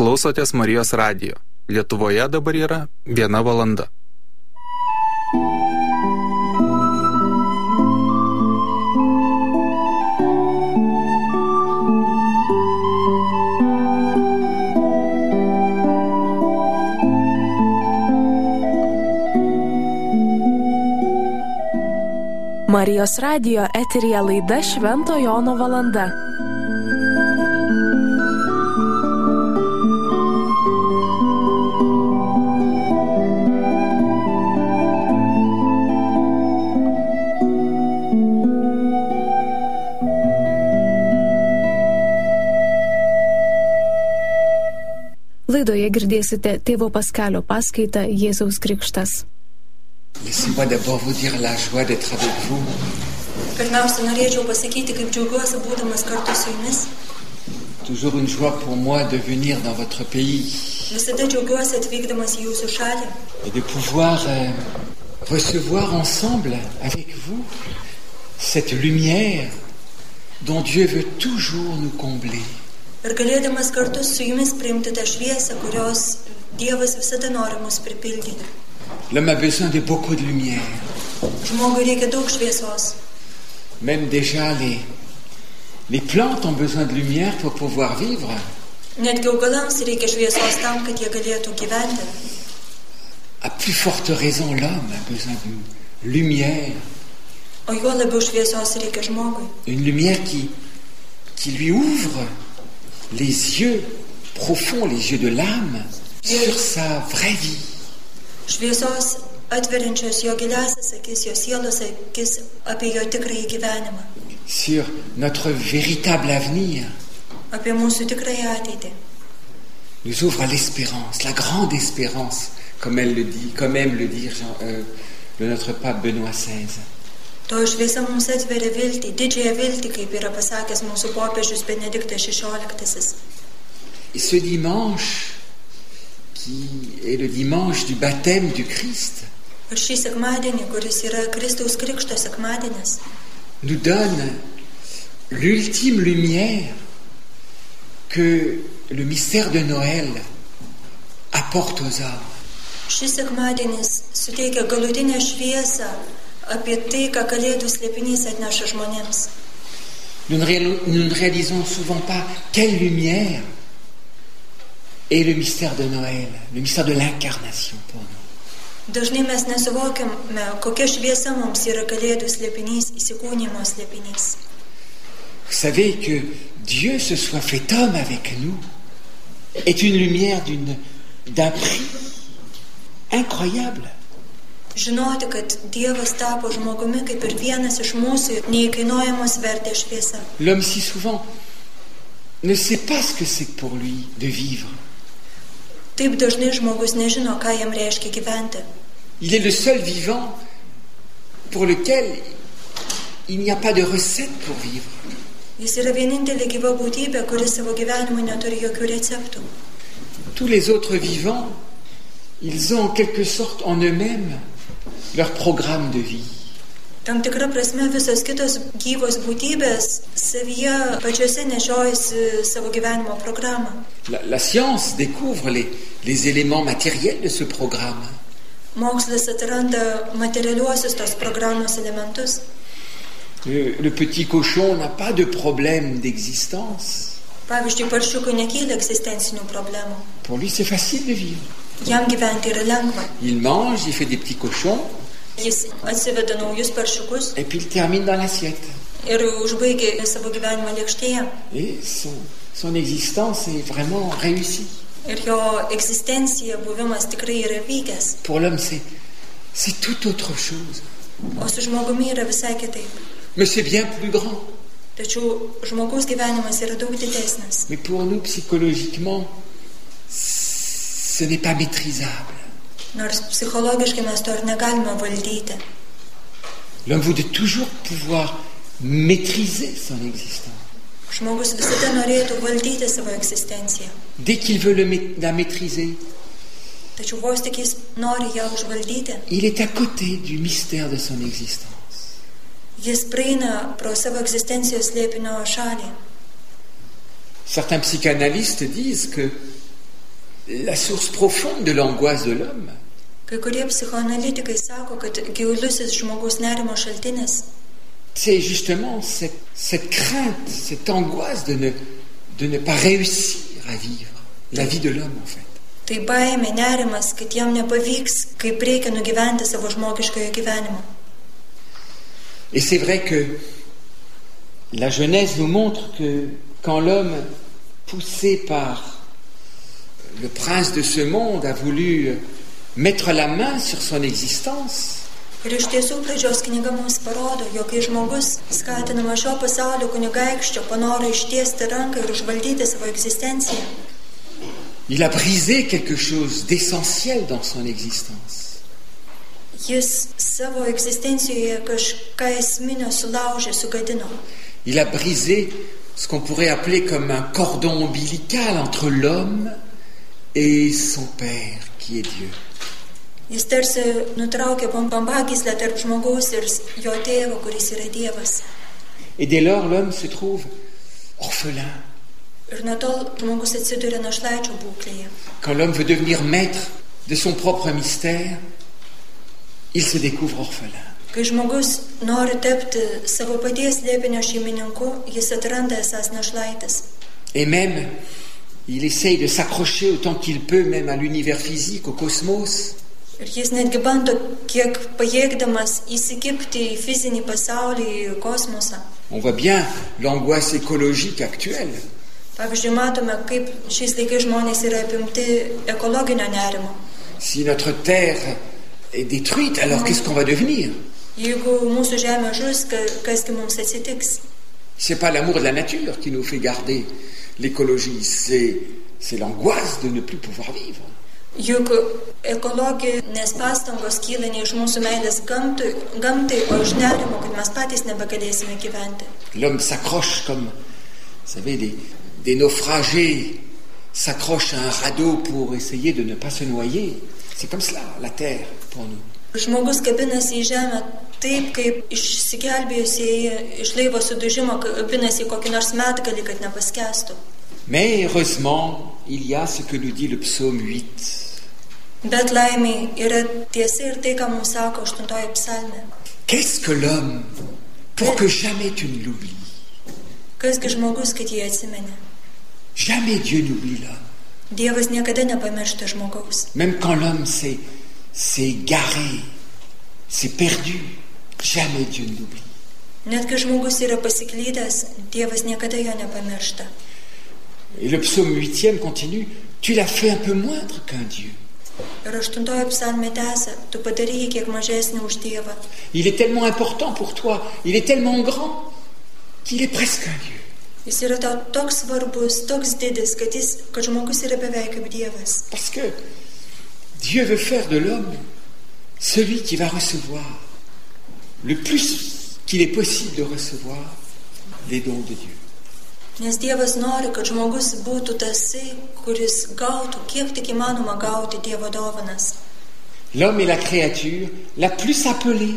Klausotės Marijos radijo. Lietuvoje dabar yra 1 valanda. Marijos radijo eteryje laida Švento Jono valanda. Laidoje girdėsite tėvo Paskalio paskaitą Jėzaus Krikštas. Laissez-moi d'abord vous dire la joie d'être avec vous. Pirmiausia, norėčiau pasakyti, kaip džiaugiuosi būdamas kartu su jumis. Toujours une joie pour moi de venir dans votre pays. Visada džiaugiuosi atvykdamas į jūsų šalį. Et de pouvoir recevoir ensemble avec vous cette lumière dont Dieu veut toujours nous combler. Ir galėdamas kartu su jumis priimti tą šviesą, kurios Dievas visada nori mus pripildyti. L'homme a besoin de beaucoup de lumière. Žmogui reikia daug šviesos. Même déjà les plantes ont besoin de lumière pour pouvoir vivre. Netgi augalams reikia šviesos tam, kad jie galėtų gyventi. À plus forte raison, l'homme a besoin de lumière. O juo labiau šviesos reikia žmogui. Une lumière qui lui ouvre les yeux profonds, les yeux de l'âme, sur sa vraie vie. Šviesos atveriančios jo giliausias akis, jo sielos akis apie jo tikrąjį gyvenimą. Sur notre véritable avenir. Apie mūsų tikrąją ateitį. Nous ouvre à l'espérance, la grande espérance, comme aime le dire notre pape Benoît XVI. To šviesa mums atveria viltį, didžiąją viltį, kaip yra pasakęs mūsų popiežius Benediktas XVI. Et ce dimanche, qui est le dimanche du baptême du Christ, ir šį sekmadienį, kuris yra Kristaus Krikšto sekmadienis, nous donne l'ultime lumière que le mystère de Noël apporte aux hommes. Šis sekmadienis suteikia galutinę šviesą apie tai, ką Kalėdų slėpinys atneša žmonėms. Nous ne réalisons souvent pas quelle lumière est le mystère de Noël, le mystère de l'incarnation pour nous. Dažnai mes nesuvokiame, kokia šviesa mums yra Kalėdų slėpinys, įsikūnijimo slėpinys. Vous savez que Dieu se soit fait homme avec nous est une lumière d'un prix incroyable. Žinoti, kad Dievas tapo žmogumi kaip ir vienas iš mūsų neįkainojamos vertės šviesa. L'homme si souvent ne sait pas ce que c'est pour lui de vivre. Taip dažnai žmogus nežino, ką jam reiškia gyventi. Il est le seul vivant pour lequel il n'y a pas de recette pour vivre. Jis yra vienintelė gyva būtybė, kuris savo gyvenimui neturi jokių receptų. Tous les autres vivants, ils ont en quelque sorte en eux-mêmes leur programme de vie. Tam tikra prasme visos kitos gyvos būtybės savyje pačiose nešiojasi savo gyvenimo programą. La science découvre les éléments matériels de ce programme. Mokslas atranda materialiuosius tos programos elementus. Le petit cochon n'a pas de problème d'existence. Pavyzdžiui, paršiukui nekyla egzistencinių problemų. Pour lui, c'est facile de vivre. Jam gyventi yra lengva. Il mange, il fait des petits cochons. Jis atsiveda naujus paršiukus. Et puis il termine dans l'assiette. Ir užbaigia savo gyvenimą lėkštėje. Et son existence est vraiment réussie. Ir jo egzistencija, buvimas tikrai yra vykęs. Pour l'homme, c'est tout autre chose. O su žmogumi yra visai kitaip. Mais c'est bien plus grand. Tačiau žmogaus gyvenimas yra daug didesnis. Mais pour nous, psychologiquement, ce n'est pas maîtrisable. Nors psichologiškai mes to ir negalime valdyti. L'homme voudrait toujours pouvoir maîtriser son existence. Žmogus visada norėtų valdyti savo egzistenciją. Dès qu'il veut la maîtriser, tačiau vos tik jis nori ją užvaldyti, il est à côté du mystère de son existence. Jis praeina pro savo egzistencijos slėpinio šalį. Certains psychanalystes disent que la source profonde de l'angoisse de l'homme, Kai kurie psichoanalitikai sako, kad gilusis žmogaus nerimo šaltinis c'est justement cette crainte, cette angoisse de ne pas réussir à vivre la vie de l'homme, en fait. tai baimė, nerimas, kad jam nepavyks, kaip reikia nugyventi savo žmogiškojo gyvenimo. Et c'est vrai que la Genèse nous montre que quand l'homme, poussé par le prince de ce monde, a voulu mettre la main sur son existence, Ir iš tiesų pradžios knyga mums parodo, jog kai žmogus, skatinamas šio pasaulio kunigaikščio, panoro ištiesti ranką ir užvaldyti savo egzistenciją, il a brisé quelque chose d'essentiel dans son existence. jis savo egzistencijoje kažką esminio sulaužė, sugadino. Il a brisé ce qu'on pourrait appeler comme un cordon ombilical entre l'homme et son Père, qui est Dieu. Jis tarsi nutraukė bambagyslę tarp žmogaus ir jo tėvo, kuris yra Dievas. Et dès lors, l'homme se trouve orphelin. Ir nuo tol žmogus atsiduria našlaičio būklėje. Quand l'homme veut devenir maître de son propre mystère, il se découvre orphelin. Kai žmogus nori tapti savo paties slėpinio šeimininku, jis atranda esas našlaitis. Et même, il essaye de s'accrocher autant qu'il peut, même à l'univers physique, au cosmos. Ir jis netgi bando, kiek pajėgdamas įsikibti į fizinį pasaulį, į kosmosą. On voit bien l'angoisse écologique actuelle. Pavyzdžiui, matome, kaip šiais laikais žmonės yra apimti ekologinio nerimo. Si notre terre est détruite, alors qu'est-ce qu'on va devenir? Jeigu mūsų žemė žus, kasgi mums atsitiks? C'est pas l'amour de la nature qui nous fait garder l'écologie, c'est l'angoisse de ne plus pouvoir vivre. Juk ekologinės pastangos kyla ne iš mūsų meilės gamtai, o iš nerimo, kad mes patys nebegalėsime gyventi. L'homme s'accroche comme, vous savez, des naufragés s'accrochent à un radeau pour essayer de ne pas se noyer. C'est comme cela, la terre, pour nous. Žmogus kabinasi į žemę taip, kaip išsigelbėjusiai iš laivo sudužimo kabinasi į kokį nors medgalį, kad nepaskestų. Mais heureusement, il y a ce que nous dit le psaume 8. Bet laimiai yra tiesa ir tai, ką mums sako 8 psalmė. Qu'est-ce que l'homme pour que jamais tu ne l'oublies? Kasgi žmogus, kad jį atsimeni? Jamais Dieu n'oublie l'homme. Dievas niekada nepamiršta žmogaus. Même quand l'homme s'est garé, s'est perdu, jamais Dieu ne l'oublie. Net kai žmogus yra pasiklydęs, Dievas niekada jo nepamiršta. Et le psaume 8e continue, tu l'as fait un peu moindre qu'un Dieu. Ir 8 psalmė tęsia, tu padarei kiek mažesnį už Dievą. Il est tellement important pour toi, il est tellement grand qu'il est presque un Dieu. Jis yra tau toks svarbus, toks didis, kad žmogus yra beveik kaip Dievas. Parce que Dieu veut faire de l'homme celui qui va recevoir le plus qu'il est possible de recevoir les dons de Dieu. Nes Dievas nori, kad žmogus būtų tasai, kuris gautų, kiek tik įmanoma gauti Dievo dovanas. L'homme est la créature la plus appelée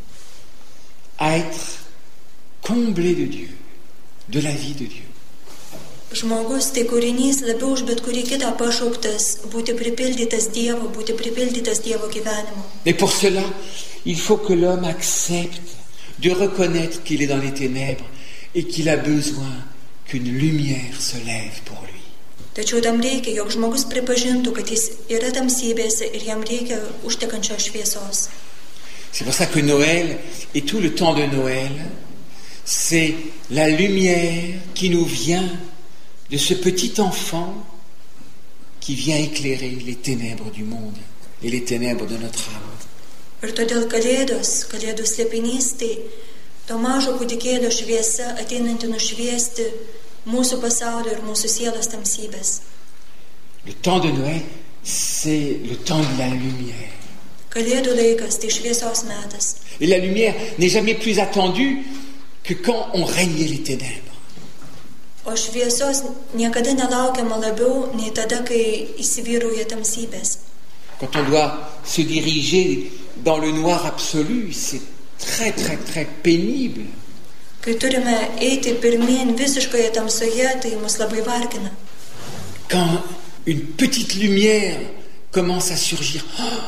à être comblé de Dieu, de la vie de Dieu. Žmogus tai kūrinys labiau už bet kurį kitą pašauktas būti pripildytas Dievo, būti pripildytas Dievo gyvenimu. Et pour cela, il faut que l'homme accepte de reconnaître qu'il est dans les ténèbres et qu'il a besoin qu'une lumière se lève pour lui. Tačiau tam reikia, jog žmogus pripažintų, kad jis yra tamsybėse ir jam reikia užtekančios šviesos. C'est pour ça que Noël et tout le temps de Noël, c'est la lumière qui nous vient de ce petit enfant qui vient éclairer les ténèbres du monde et les ténèbres de notre âme. Ir todėl kalėdų slėpinys, tai to mažo kūdikėlio šviesa ateinanti nušviesti mūsų pasaulio ir mūsų sielos tamsybės. Le temps de Noël, c'est le temps de la lumière. Kalėdų laikas, tai šviesos metas. Et la lumière n'est jamais plus attendue que quand on régnait les ténèbres. O šviesos niekada nelaukiama labiau nei tada, kai įsivyrauja tamsybės. Quand on doit se diriger dans le noir absolu, c'est très, très, très pénible. Kai turime eiti pirmyn visiškoje tamsoje, tai mus labai vargina. Quand une petite lumière commence à surgir.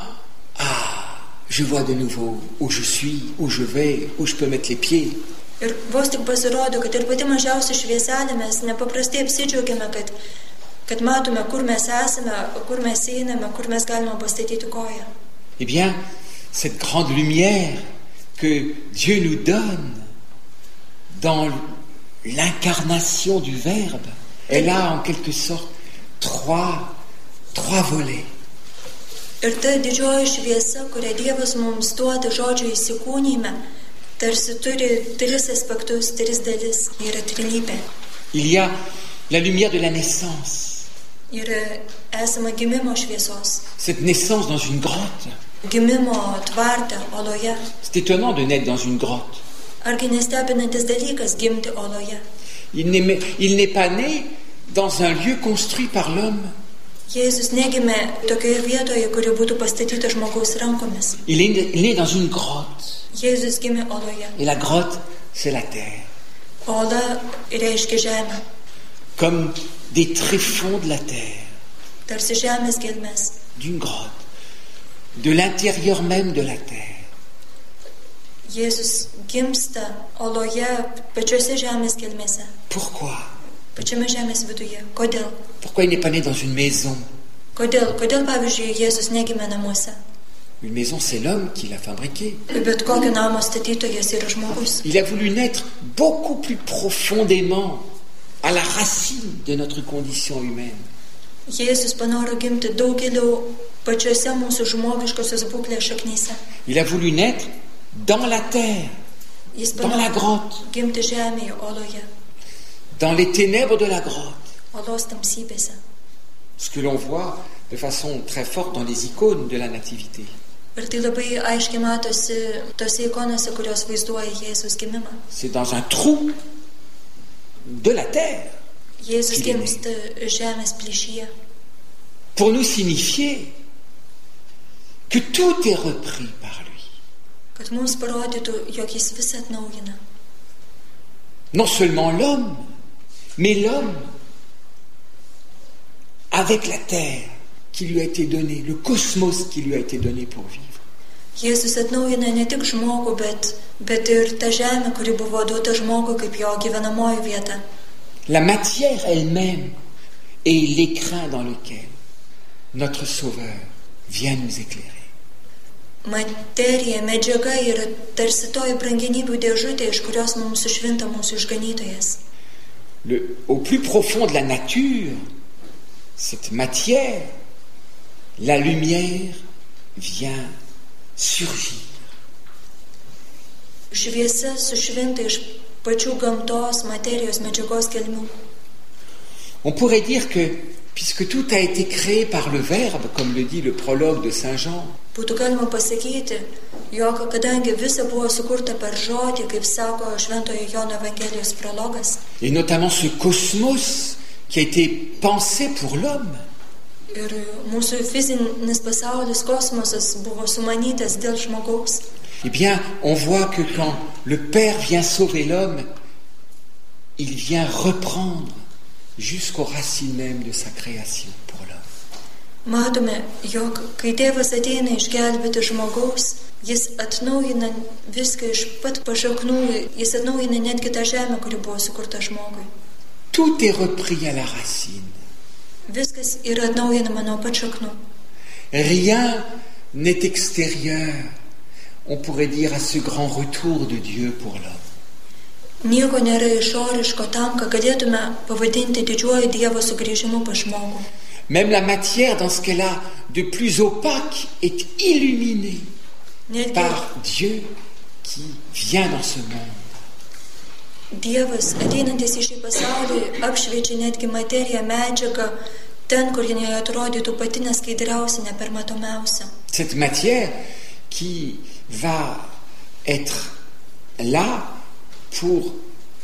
Ah, je vois de nouveau où je suis, où je vais, où je peux mettre les pieds. Ir vos tik pasirodo, kad ir pati mažiausia švieselė, mes nepaprastai apsidžiaugiame, kad matome, kur mes esame, kur mes einame, kur mes galime pastatyti koją. Eh bien, cette grande lumière que Dieu nous donne dans l'incarnation du Verbe, elle a en quelque sorte trois volets. Ir ta didžioji šviesa, kurią Dievas mums duoda žodžio įsikūnyme, tarsi turi tris aspektus, tris dalis, yra trilypė. Il y a la lumière de la naissance. Yra esama gimimo šviesos. Cette naissance dans une grotte. Gimimo tvarte, oloje. C'est étonnant de naître dans une grotte. Argi nestebinantis dalykas gimti oloje. Il n'est pas né dans un lieu construit par l'homme. Jėzus negimė tokioje vietoje, kuri būtų pastatyta žmogaus rankomis. Il est né dans une grotte. Jėzus gimė oloje. Et la grotte, c'est la terre. Ola reiškia žemę. Comme des tréfonds de la terre. Tarsi žemės gelmes. D'une grotte. De l'intérieur même de la terre. Jėzus gimsta oloje, pačiose žemės gelmėse. Pourquoi? Pačiame žemės viduje. Kodėl? Pourquoi il n'est pas né dans une maison? Kodėl, pavyzdžiui, Jėzus negimė namuose? Une maison, c'est l'homme qui l'a fabriquée. Bet kokio namo statytojas yra žmogus. Il a voulu naître beaucoup plus profondément à la racine de notre condition humaine. Jėzus panoro gimti daug giliau pačiose mūsų žmogiškosios būklės šaknyse. Il a voulu naître dans la terre, dans la grotte, gimti žemėje, oloje. Dans les ténèbres de la grotte. Olos tamsybėse. Ce que l'on voit de façon très forte dans les icônes de la nativité. Ir tai labai aiškiai matosi tose ikonose, kurios vaizduoja Jėzus gimimą. C'est dans un trou de la terre. Jėzus gimsta žemės plyšyje. Pour nous signifier que tout est repris par lui. Kad mums parodytų, jog jis visą atnaujina. Non seulement l'homme, mais l'homme avec la terre qui lui a été donnée, le cosmos qui lui a été donné pour vivre. Jėzus atnaujina ne tik žmogų, bet ir tą žemę, kuri buvo duota žmogui kaip jo gyvenamoji vieta. La matière elle-même est l'écrin dans lequel notre Sauveur vient nous éclairer. Materija, medžiaga yra tarsi toji brangenybių dėžutė, iš kurios mums sušvinta mūsų išganytojas. Au plus profond de la nature, cette matière, la lumière vient surgir. Šviesa sušvinta iš pačių gamtos, materijos, medžiagos gelmių. On pourrait dire que, puisque tout a été créé par le Verbe, comme le dit le prologue de Saint Jean, būtų galima pasakyti, jog kadangi visa buvo sukurta per žodį, kaip sako Šventojo Jono Evangelijos prologas, et notamment ce cosmos qui a été pensé pour l'homme, ir mūsų fizinis pasaulis, kosmosas buvo sumanytas dėl žmogaus, eh bien, on voit que quand le Père vient sauver l'homme, il vient reprendre jusqu'aux racines même de sa création pour l'homme. Matome, jog kai Tėvas ateina išgelbėti žmogaus, jis atnaujina viską iš pat pašaknų, jis atnaujina netgi tą žemę, kuri buvo sukurta žmogui. Tout est repris à la racine. Viskas yra atnaujinama nuo pat šaknų. Rien n'est extérieur, on pourrait dire, à ce grand retour de Dieu pour l'homme. Nieko nėra išoriško tam, ką galėtume pavadinti didžiuoju Dievo sugrįžimu pas žmogų. Même la matière, dans ce qu'elle a de plus opaque, est illuminée par Dieu qui vient dans ce monde. Dievas, ateinantis į šį pasaulį, apšviečia netgi materiją, medžiagą, ten, kur jinai atrodytų pati neskaidriausia, nepermatomiausia. Cette matière qui va être là pour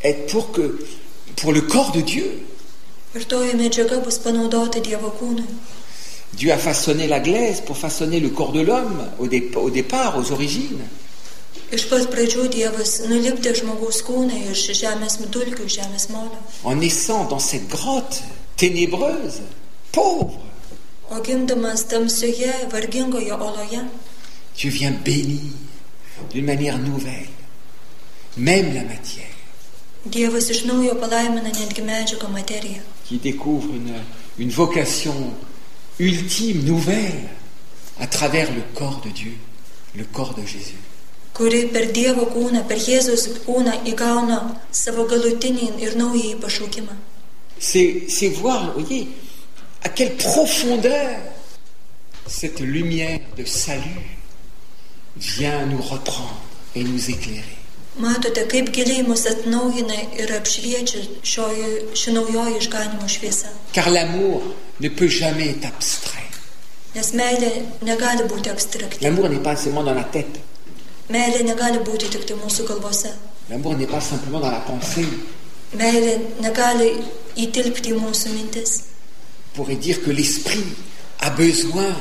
le corps de Dieu. Ir toji medžiaga bus panaudota Dievo kūnui. Dieu a façonné la glaise pour façonner le corps de l'homme au départ, aux origines. Iš pat pradžių Dievas nulipdė žmogaus kūną iš žemės dulkių, žemės molio. En naissant dans cette grotte ténébreuse, pauvre, O gimdamas tamsioje, vargingoje oloje, Dieu vient bénir d'une manière nouvelle, même la matière, Dievas iš naujo palaimina netgi medžiagą materiją, qui découvre une vocation ultime, nouvelle, à travers le corps de Dieu, le corps de Jésus. kuri per Dievo kūną, per Jėzaus kūną įgauna savo galutinį ir naująjį pašaukimą. C'est voir, vous voyez, à quelle profondeur cette lumière de salut vient nous reprendre et nous éclairer. Matote, kaip giliai mus atnaujina ir apšviečia ši naujoji išganimo šviesa. Car l'amour ne peut jamais être abstrait. Nes meilė negali būti abstrakti. L'amour n'est pas seulement dans la tête. Meilė negali būti tik tai mūsų galvose. L'amour n'est pas simplement dans la pensée. Meilė negali įtilpti į mūsų mintis. On pourrait dire que l'esprit a besoin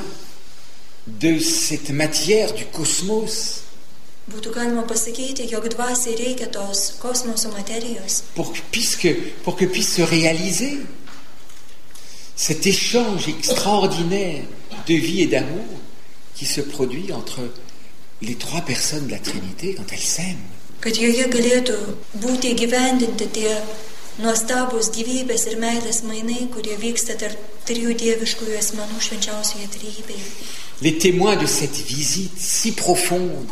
de cette matière du cosmos Būtų galima pasakyti, jog dvasiai reikia tos kosmoso materijos, pour que puisse se réaliser cet échange extraordinaire de vie et d'amour qui se produit entre les trois personnes de la Trinité quand elles s'aiment. kad joje galėtų būti įgyvendinti tie nuostabus gyvybės ir meilės mainai, kurie vyksta tarp trijų dieviškųjų asmenų švenčiausioje trejybėje. Les témoins de cette visite si profonde,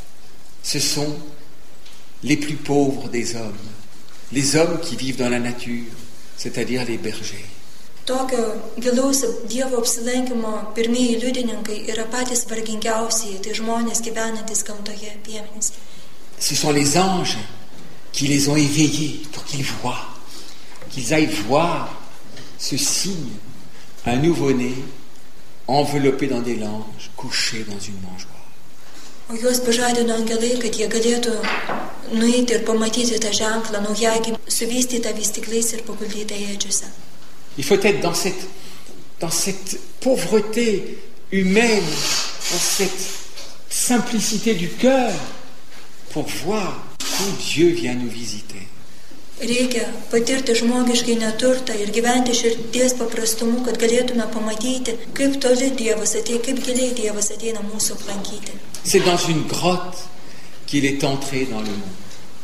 ce sont les plus pauvres des hommes, les hommes qui vivent dans la nature, c'est-à-dire les bergers. Tokio gilaus Dievo apsilankimo pirmieji liudininkai yra patys vargingiausiai, tai žmonės gyvenantys gamtoje, piemenys. Ce sont les anges qui les ont éveillés pour qu'ils voient, qu'ils aillent voir ce signe, un nouveau-né enveloppé dans des langes, couché dans une mangeoire. O juos pažadino angelai, kad jie galėtų nueiti ir pamatyti tą ženklą, naujagimį, suvystytą vystyklais ir paguldytą ėdžiuose. Il faut être dans cette pauvreté humaine, dans cette simplicité du cœur, pour voir où Dieu vient nous visiter. Reikia patirti žmogiškai neturtą ir gyventi širdies paprastumu, kad galėtume pamatyti, kaip toli Dievas ateina, kaip giliai Dievas ateina mūsų aplankyti. C'est dans une grotte qu'il est entré dans le monde.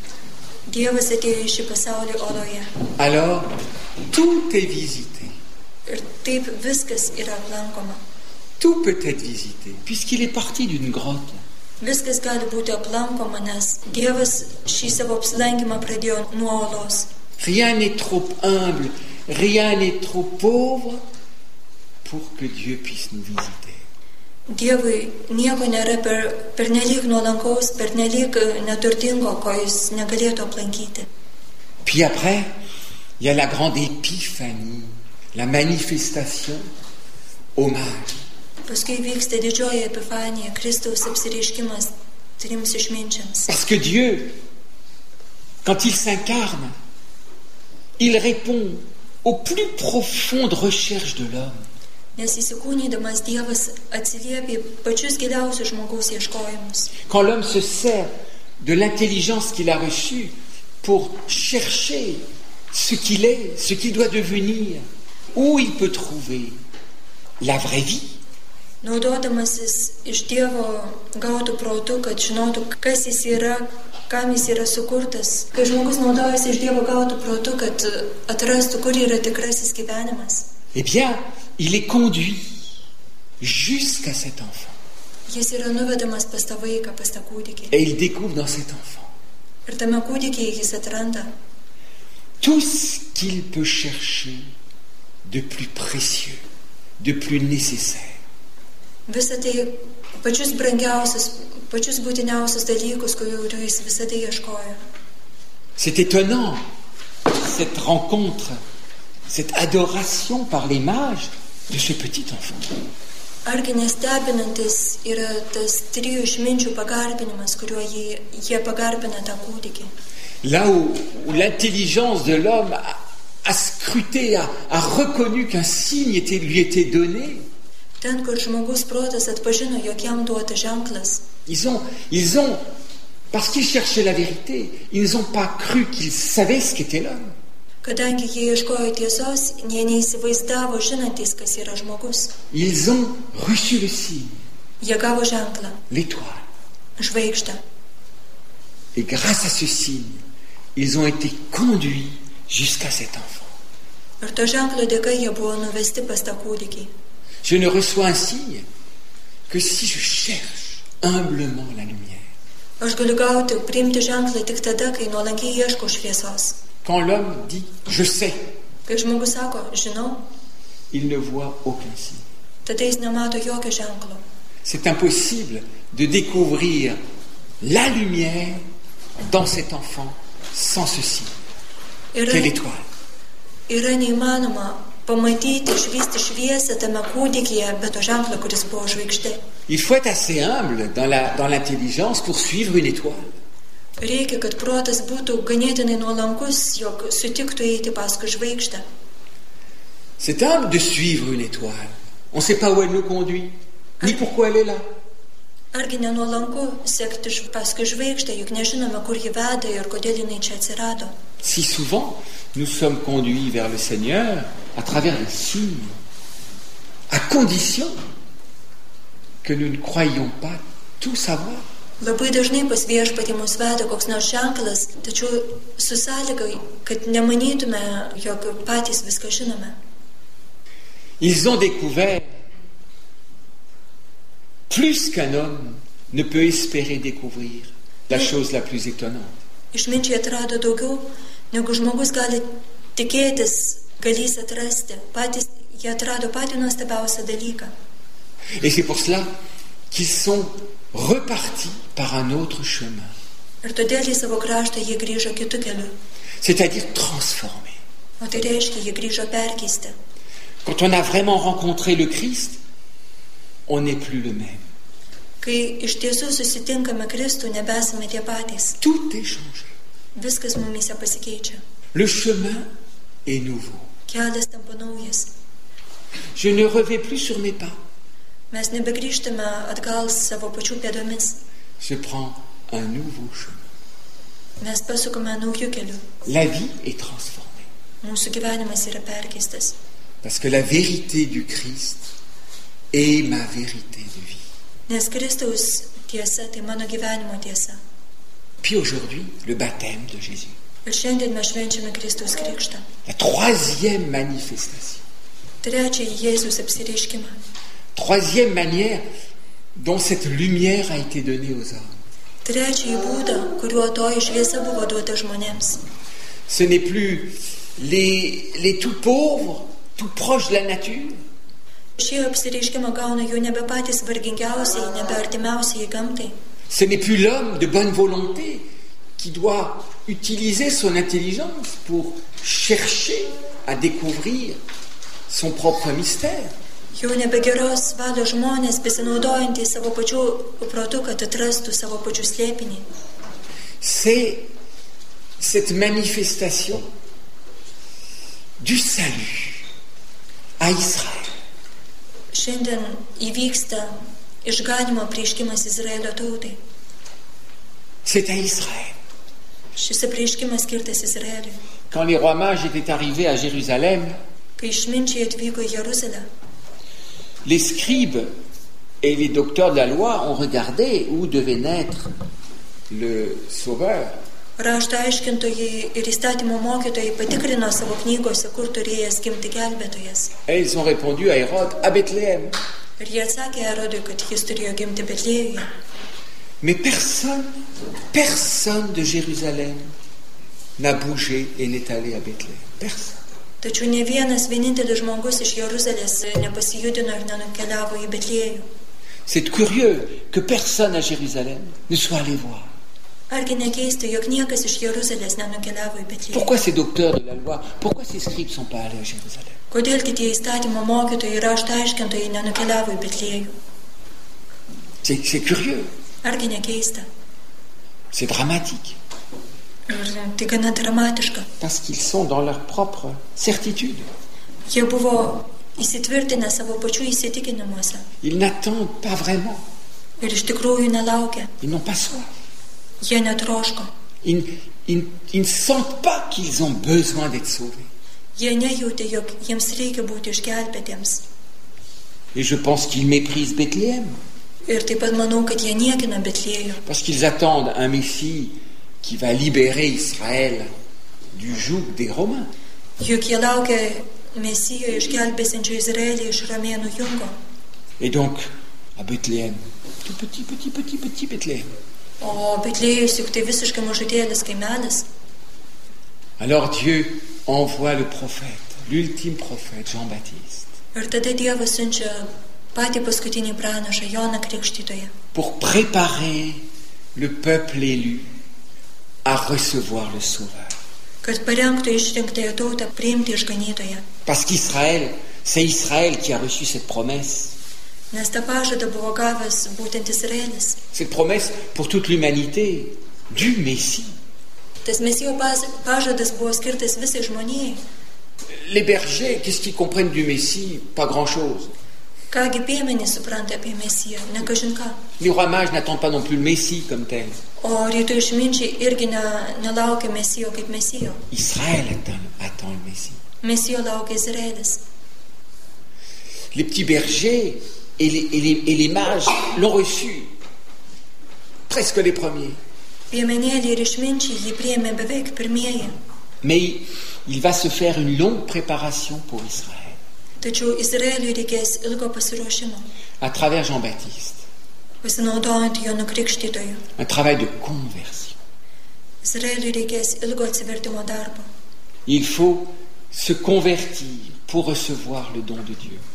Dievas atėjo į šį pasaulį oloje. Alors, tout est visité. Ir taip viskas yra aplankoma. Tout peut être visité, puisqu'il est parti d'une grotte. Viskas gali būti aplankoma, nes Dievas šį savo apsilankymą pradėjo nuo olos. Rien n'est trop humble, rien n'est trop pauvre pour que Dieu puisse nous visiter. Dievui nieko nėra pernelyg nuolankaus, pernelyg neturtingo, ko jis negalėtų aplankyti. Puis après, il y a la grande épiphanie, la manifestation, hommage. Paskui vyksta didžioji epifanija, Kristaus apsireiškimas trims išminčiams. Parce que Dieu, quand il s'incarne, il répond aux plus profondes recherches de l'homme. Nes įsikūnydamas Dievas atsiliepia pačius giliausius žmogaus ieškojimus. Quand l'homme se sert de l'intelligence qu'il a reçue pour chercher ce qu'il est, ce qu'il doit devenir, où il peut trouver la vraie vie. Naudodamasis iš Dievo gautų protų, kad žinotų, kas jis yra, kam jis yra sukurtas. Kai žmogus naudojasi iš Dievo gautų protų, kad atrastų, kur yra tikrasis gyvenimas. Eh bien, il est conduit jusqu'à cet enfant. Jis yra nuvedamas pas tą vaiką, pas tą kūdikį. Et il découvre dans cet enfant Ir tame kūdikyje jis atranda tout ce qu'il peut chercher de plus précieux, de plus nécessaire. visą tai pačius brangiausius, pačius būtiniausius dalykus, kurių jis visada ieškojo. C'est étonnant, cette rencontre, cette adoration par les mages de ce petit enfant. Argi nestebinantis yra tas trijų išminčių pagarbinimas, kuriuo jie pagarbina tą kūdikį. Là où l'intelligence de l'homme a scruté, a reconnu qu'un signe lui était donné. Ten, kur žmogus protas atpažino, jog jam duota ženklas. Ils ont, parce qu'ils cherchaient la vérité, ils n'ont pas cru qu'ils savaient ce qu'était l'homme. Kadangi jie ieškojo tiesos, jie neįsivaizdavo žinantys, kas yra žmogus. Ils ont reçu le signe, Jie gavo ženklą, l'étoile. žvaigždę. Et grâce à ce signe, ils ont été conduits jusqu'à cet enfant. Ir to ženklo dėka jie buvo nuvesti pas tą kūdikį. Je ne reçois un signe que si je cherche humblement la lumière. Aš galiu gauti, priimti ženklą tik tada, kai nuolankiai ieško šviesos. Quand l'homme dit « je sais », Kai žmogus sako, žinau, il ne voit aucun signe. tada jis nemato jokio ženklo. C'est impossible de découvrir la lumière dans cet enfant sans ce signe. Quelle étoile! Yra neįmanoma pamatyti, išvysti šviesą tame kūdikyje, be to ženklo, kuris buvo žvaigždė. Il faut être assez humble dans l'intelligence pour suivre une étoile. Reikia, kad protas būtų ganėtinai nuolankus, jog sutiktų eiti paskui žvaigždę. C'est humble de suivre une étoile. On ne sait pas où elle nous conduit, ni pourquoi elle est là. Argi nenuolanku sekti paskui žvaigždę, juk nežinome, kur ji veda ir kodėl jinai čia atsirado. Si souvent, nous sommes conduits vers le Seigneur à travers des signes, à condition que nous ne croyions pas tout savoir. Labai dažnai pas viešpatį mus veda koks nors ženklas, tačiau su sąlyga, kad nemanytume, jog patys viską žinome. Ils ont découvert plus qu'un homme ne peut espérer découvrir la chose la plus étonnante. Išminčiai atrado daugiau, negu žmogus gali tikėtis, galės atrasti. Patys, jie atrado patį nuostabiausią dalyką. Et c'est pour cela qu'ils sont repartis par un autre chemin. Ir todėl į savo kraštą jie grįžo kitu keliu. C'est-à-dire transformés. O tai reiškia, jie grįžo perkeisti. Quand on a vraiment rencontré le Christ, on n'est plus le même. Kai iš tiesų susitinkame Kristų, nebesame tie patys. Tout est changé. Viskas mumise pasikeičia. Le chemin est nouveau. Kelias tampa naujas. Je ne reviens plus sur mes pas. Mes nebegrįžtame atgal savo pačių pėdomis. Je prends un nouveau chemin. Mes pasukame naujų kelių. La vie est transformée. Mūsų gyvenimas yra perkeistas. Parce que la vérité du Christ est ma vérité de vie. Nes Kristaus tiesa tai mano gyvenimo tiesa. Puis aujourd'hui, le baptême de Jésus. Ir šiandien mes švenčiame Kristaus krikštą. La troisième manifestation. Trečiąjį Jėzus apsireiškimą. Troisième manière dont cette lumière a été donnée aux hommes. Trečiąjį būdą, kuriuo toji šviesa buvo duota žmonėms. Ce n'est plus les tout pauvres, tout proches de la nature. Šį apsireiškimą gauna jau nebe patys vargingiausiai, nebe artimiausiai gamtai. Ce n'est plus l'homme de bonne volonté qui doit utiliser son intelligence pour chercher à découvrir son propre mystère. Jau nebe geros valios žmonės besinaudojantys savo pačių protų, kad atrastų savo pačių slėpinį. C'est cette manifestation du salut à Israël. Šiandien įvyksta išganimo apreiškimas Izraelio tautai. C'est à Israël. Šis apreiškimas skirtas Izraeliui. Quand les rois mages étaient arrivés à Jérusalem, Kai išminčiai atvyko į Jeruzalę, les scribes et les docteurs de la loi ont regardé où devait naître le Sauveur. rašto aiškintojai ir įstatymo mokytojai patikrino savo knygose, kur turėjęs gimti gelbėtojas. Et ils ont répondu à Hérode, à Bethléem. Ir jie atsakė Erodui, kad jis turėjo gimti Betlėjuje. Mais personne de Jérusalem n'a bougé et n'est allé à Bethléem. Personne. Tačiau ne vienintelis žmogus iš Jeruzalės nepasijudino ir nenukeliavo į Betlėjų. C'est curieux que personne à Jérusalem ne soit allé voir. Argi nekeisti, jog niekas iš Jeruzalės nenukeliavo į Betlėjų. Pourquoi ces docteurs de la loi, pourquoi ces scribes ne sont pas allés à Jérusalem? Kodėl tie įstatymo mokytojai ir rašto aiškintojai nenukeliavo į Betlėjų? C'est curieux. Argi nekeista? C'est dramatique. Ir tai gana dramatiška. Parce qu'ils sont dans leur propre certitude. Jie buvo įsitvirtinę savo pačių įsitikinimuose. Ils n'attendent pas vraiment. Ir iš tikrųjų nelaukia. Ils n'ont pas soif. Jie netroško. Ils ne sentent pas qu'ils ont besoin d'être sauvés. Jie nejautė, jog jiems reikia būti išgelbėtiems. Et je pense qu'ils méprisent Bethléem. Ir taip pat manau, kad jie niekina Betliejų. Parce qu'ils attendent un Messie qui va libérer Israël du joug des Romains. Juk jie laukia Mesijo išgelbėsiančio Izraelį iš Romėnų jungo. Et donc, à Bethléem, tout petit Bethléem. O Betliejus juk tai visiškai mažutėlis kaimelis. Alors Dieu envoie le prophète, l'ultime prophète, Jean-Baptiste, Ir tada Dievas siunčia patį paskutinį pranašą, Joną Krikštytoją, pour préparer le peuple élu à recevoir le Sauveur. kad parengtų išrinktąją tautą priimti išganytoją. Parce qu'Israël, c'est Israël qui a reçu cette promesse. Nes tą pažadą buvo gavęs būtent Izraelis. Cette promesse pour toute l'humanité, du Messie. Tas Mesijo pažadas buvo skirtas visai žmonijai. Les bergers, qu'est-ce qu'ils comprennent du Messie? Pas grand-chose. Kągi piemenys supranta apie Mesiją, ne kažin ką. Les rois mages n'attendent pas non plus le Messie comme tel. O rytų išminčiai irgi nelaukia Mesijo kaip Mesijo. Israël attend le Messie. Mesijo laukia Izraelis. Les petits bergers et les mages l'ont reçu. Presque les premiers. Piemenėliai ir išminčiai jį priėmė beveik pirmieji. Mais il va se faire une longue préparation pour Israël. Tačiau Izraeliui reikės ilgo pasiruošimo, À travers Jean-Baptiste. pasinaudojant Jonu Krikštytoju. Un travail de conversion. Izraeliui reikės ilgo atsivertimo darbo. Il faut se convertir pour recevoir le don de Dieu.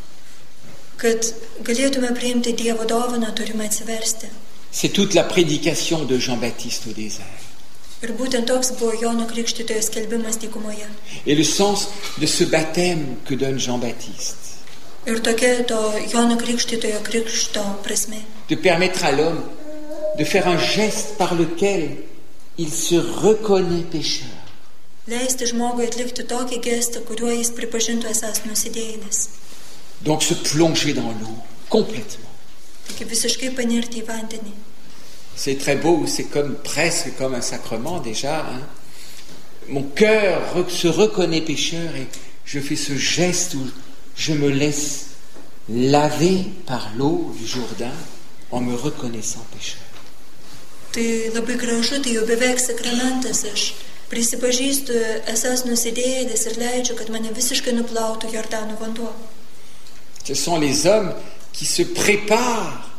Kad galėtume priimti Dievo dovaną, turime atsiversti. C'est toute la prédication de Jean-Baptiste au désert. Ir būtent toks buvo Jono Krikštytojo skelbimas dykumoje. Et le sens de ce baptême que donne Jean-Baptiste. Ir tokia to Jono Krikštytojo krikšto prasme. De permettre à l'homme de faire un geste par lequel il se reconnaît pécheur. Leisti žmogui atlikti tokį gestą, kuriuo jis pripažintų esąs nusidėjėlis. Donc se plonger dans l'eau, complètement. Taigi visiškai panirti į vandenį. C'est très beau, c'est presque comme un sacrement déjà. Hein. Mon cœur se reconnaît pécheur et je fais ce geste où je me laisse laver par l'eau du Jourdain en me reconnaissant pécheur. Tai labai gražu, tai jau beveik sakramentas. Aš prisipažįstu esąs nusidėjėlis ir leidžiu, kad mane visiškai nuplautų Jordano vanduo. Ce sont les hommes qui se préparent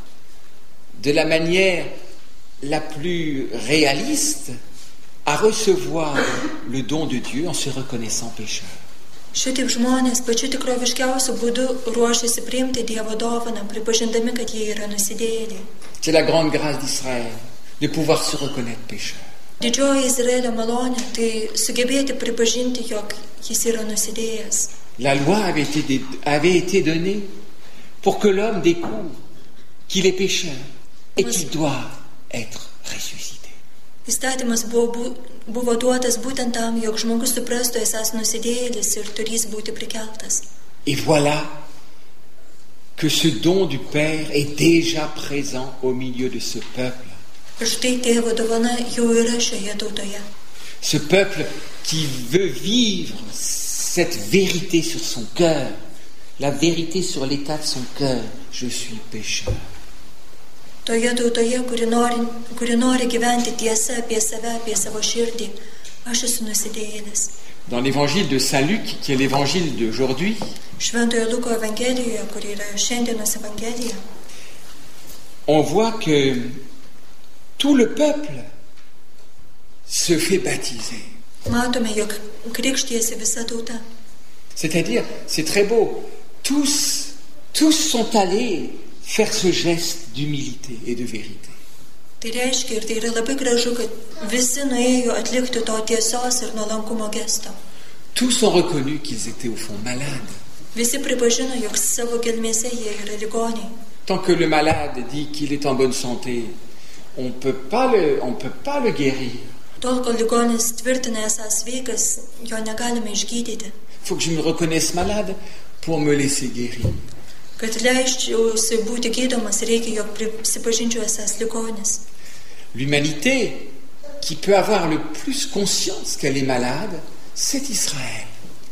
de la manière la plus réaliste à recevoir le don de Dieu en se reconnaissant pécheur. Šitaip žmonės pačiu tikroviškiausiu būdu ruošiasi priimti Dievo dovaną, pripažindami, kad jie yra nusidėjėliai. C'est la grande grâce d'Israël de pouvoir se reconnaître pécheur. Didžioji Izraelio malonė, tai sugebėti pripažinti, jog jis yra nusidėjęs. La loi avait été donnée pour que l'homme découvre qu'il est pécheur et qu'il doit être ressuscité. Įstatymas buvo duotas būtent tam, jog žmogus suprastų esąs nusidėjėlis ir turės būti prikeltas. Et voilà que ce don du Père est déjà présent au milieu de ce peuple. Ir štai Tėvo dovana jau yra šioje tautoje. Ce peuple qui veut vivre cette vérité sur son cœur, la vérité sur l'état de son cœur, je suis pécheur. Toje tautoje, kuri nori gyventi tiesą apie save, apie savo širdį, aš esu nusidėjėlis. Dans l'évangile de Saint Luc, qui est l'évangile d'aujourd'hui, Šventojo Luko evangelijoje, kuri yra šiandienos evangelija, on voit que tout le peuple se fait baptiser. matome, jog krikštijasi visa tauta. C'est-à-dire, c'est très beau, tous sont allés faire ce geste d'humilité et de vérité. Tai reiškia, ir tai yra labai gražu, kad visi nuėjo atlikti to tiesos ir nuolankumo gesto. Tous ont reconnu qu'ils étaient au fond malades. Visi pripažino, jog savo gelmėse jie yra ligoniai. Tant que le malade dit qu'il est en bonne santé, on peut pas le guérir. Tol, kol ligonis tvirtina esąs sveikas, jo negalime išgydyti. Il faut que je me reconnaisse malade pour me laisser guérir. Kad leisčiausi būti gydomas, reikia, jog prisipažinčiau esąs ligonis. L'humanité qui peut avoir le plus conscience qu'elle est malade, c'est Israël.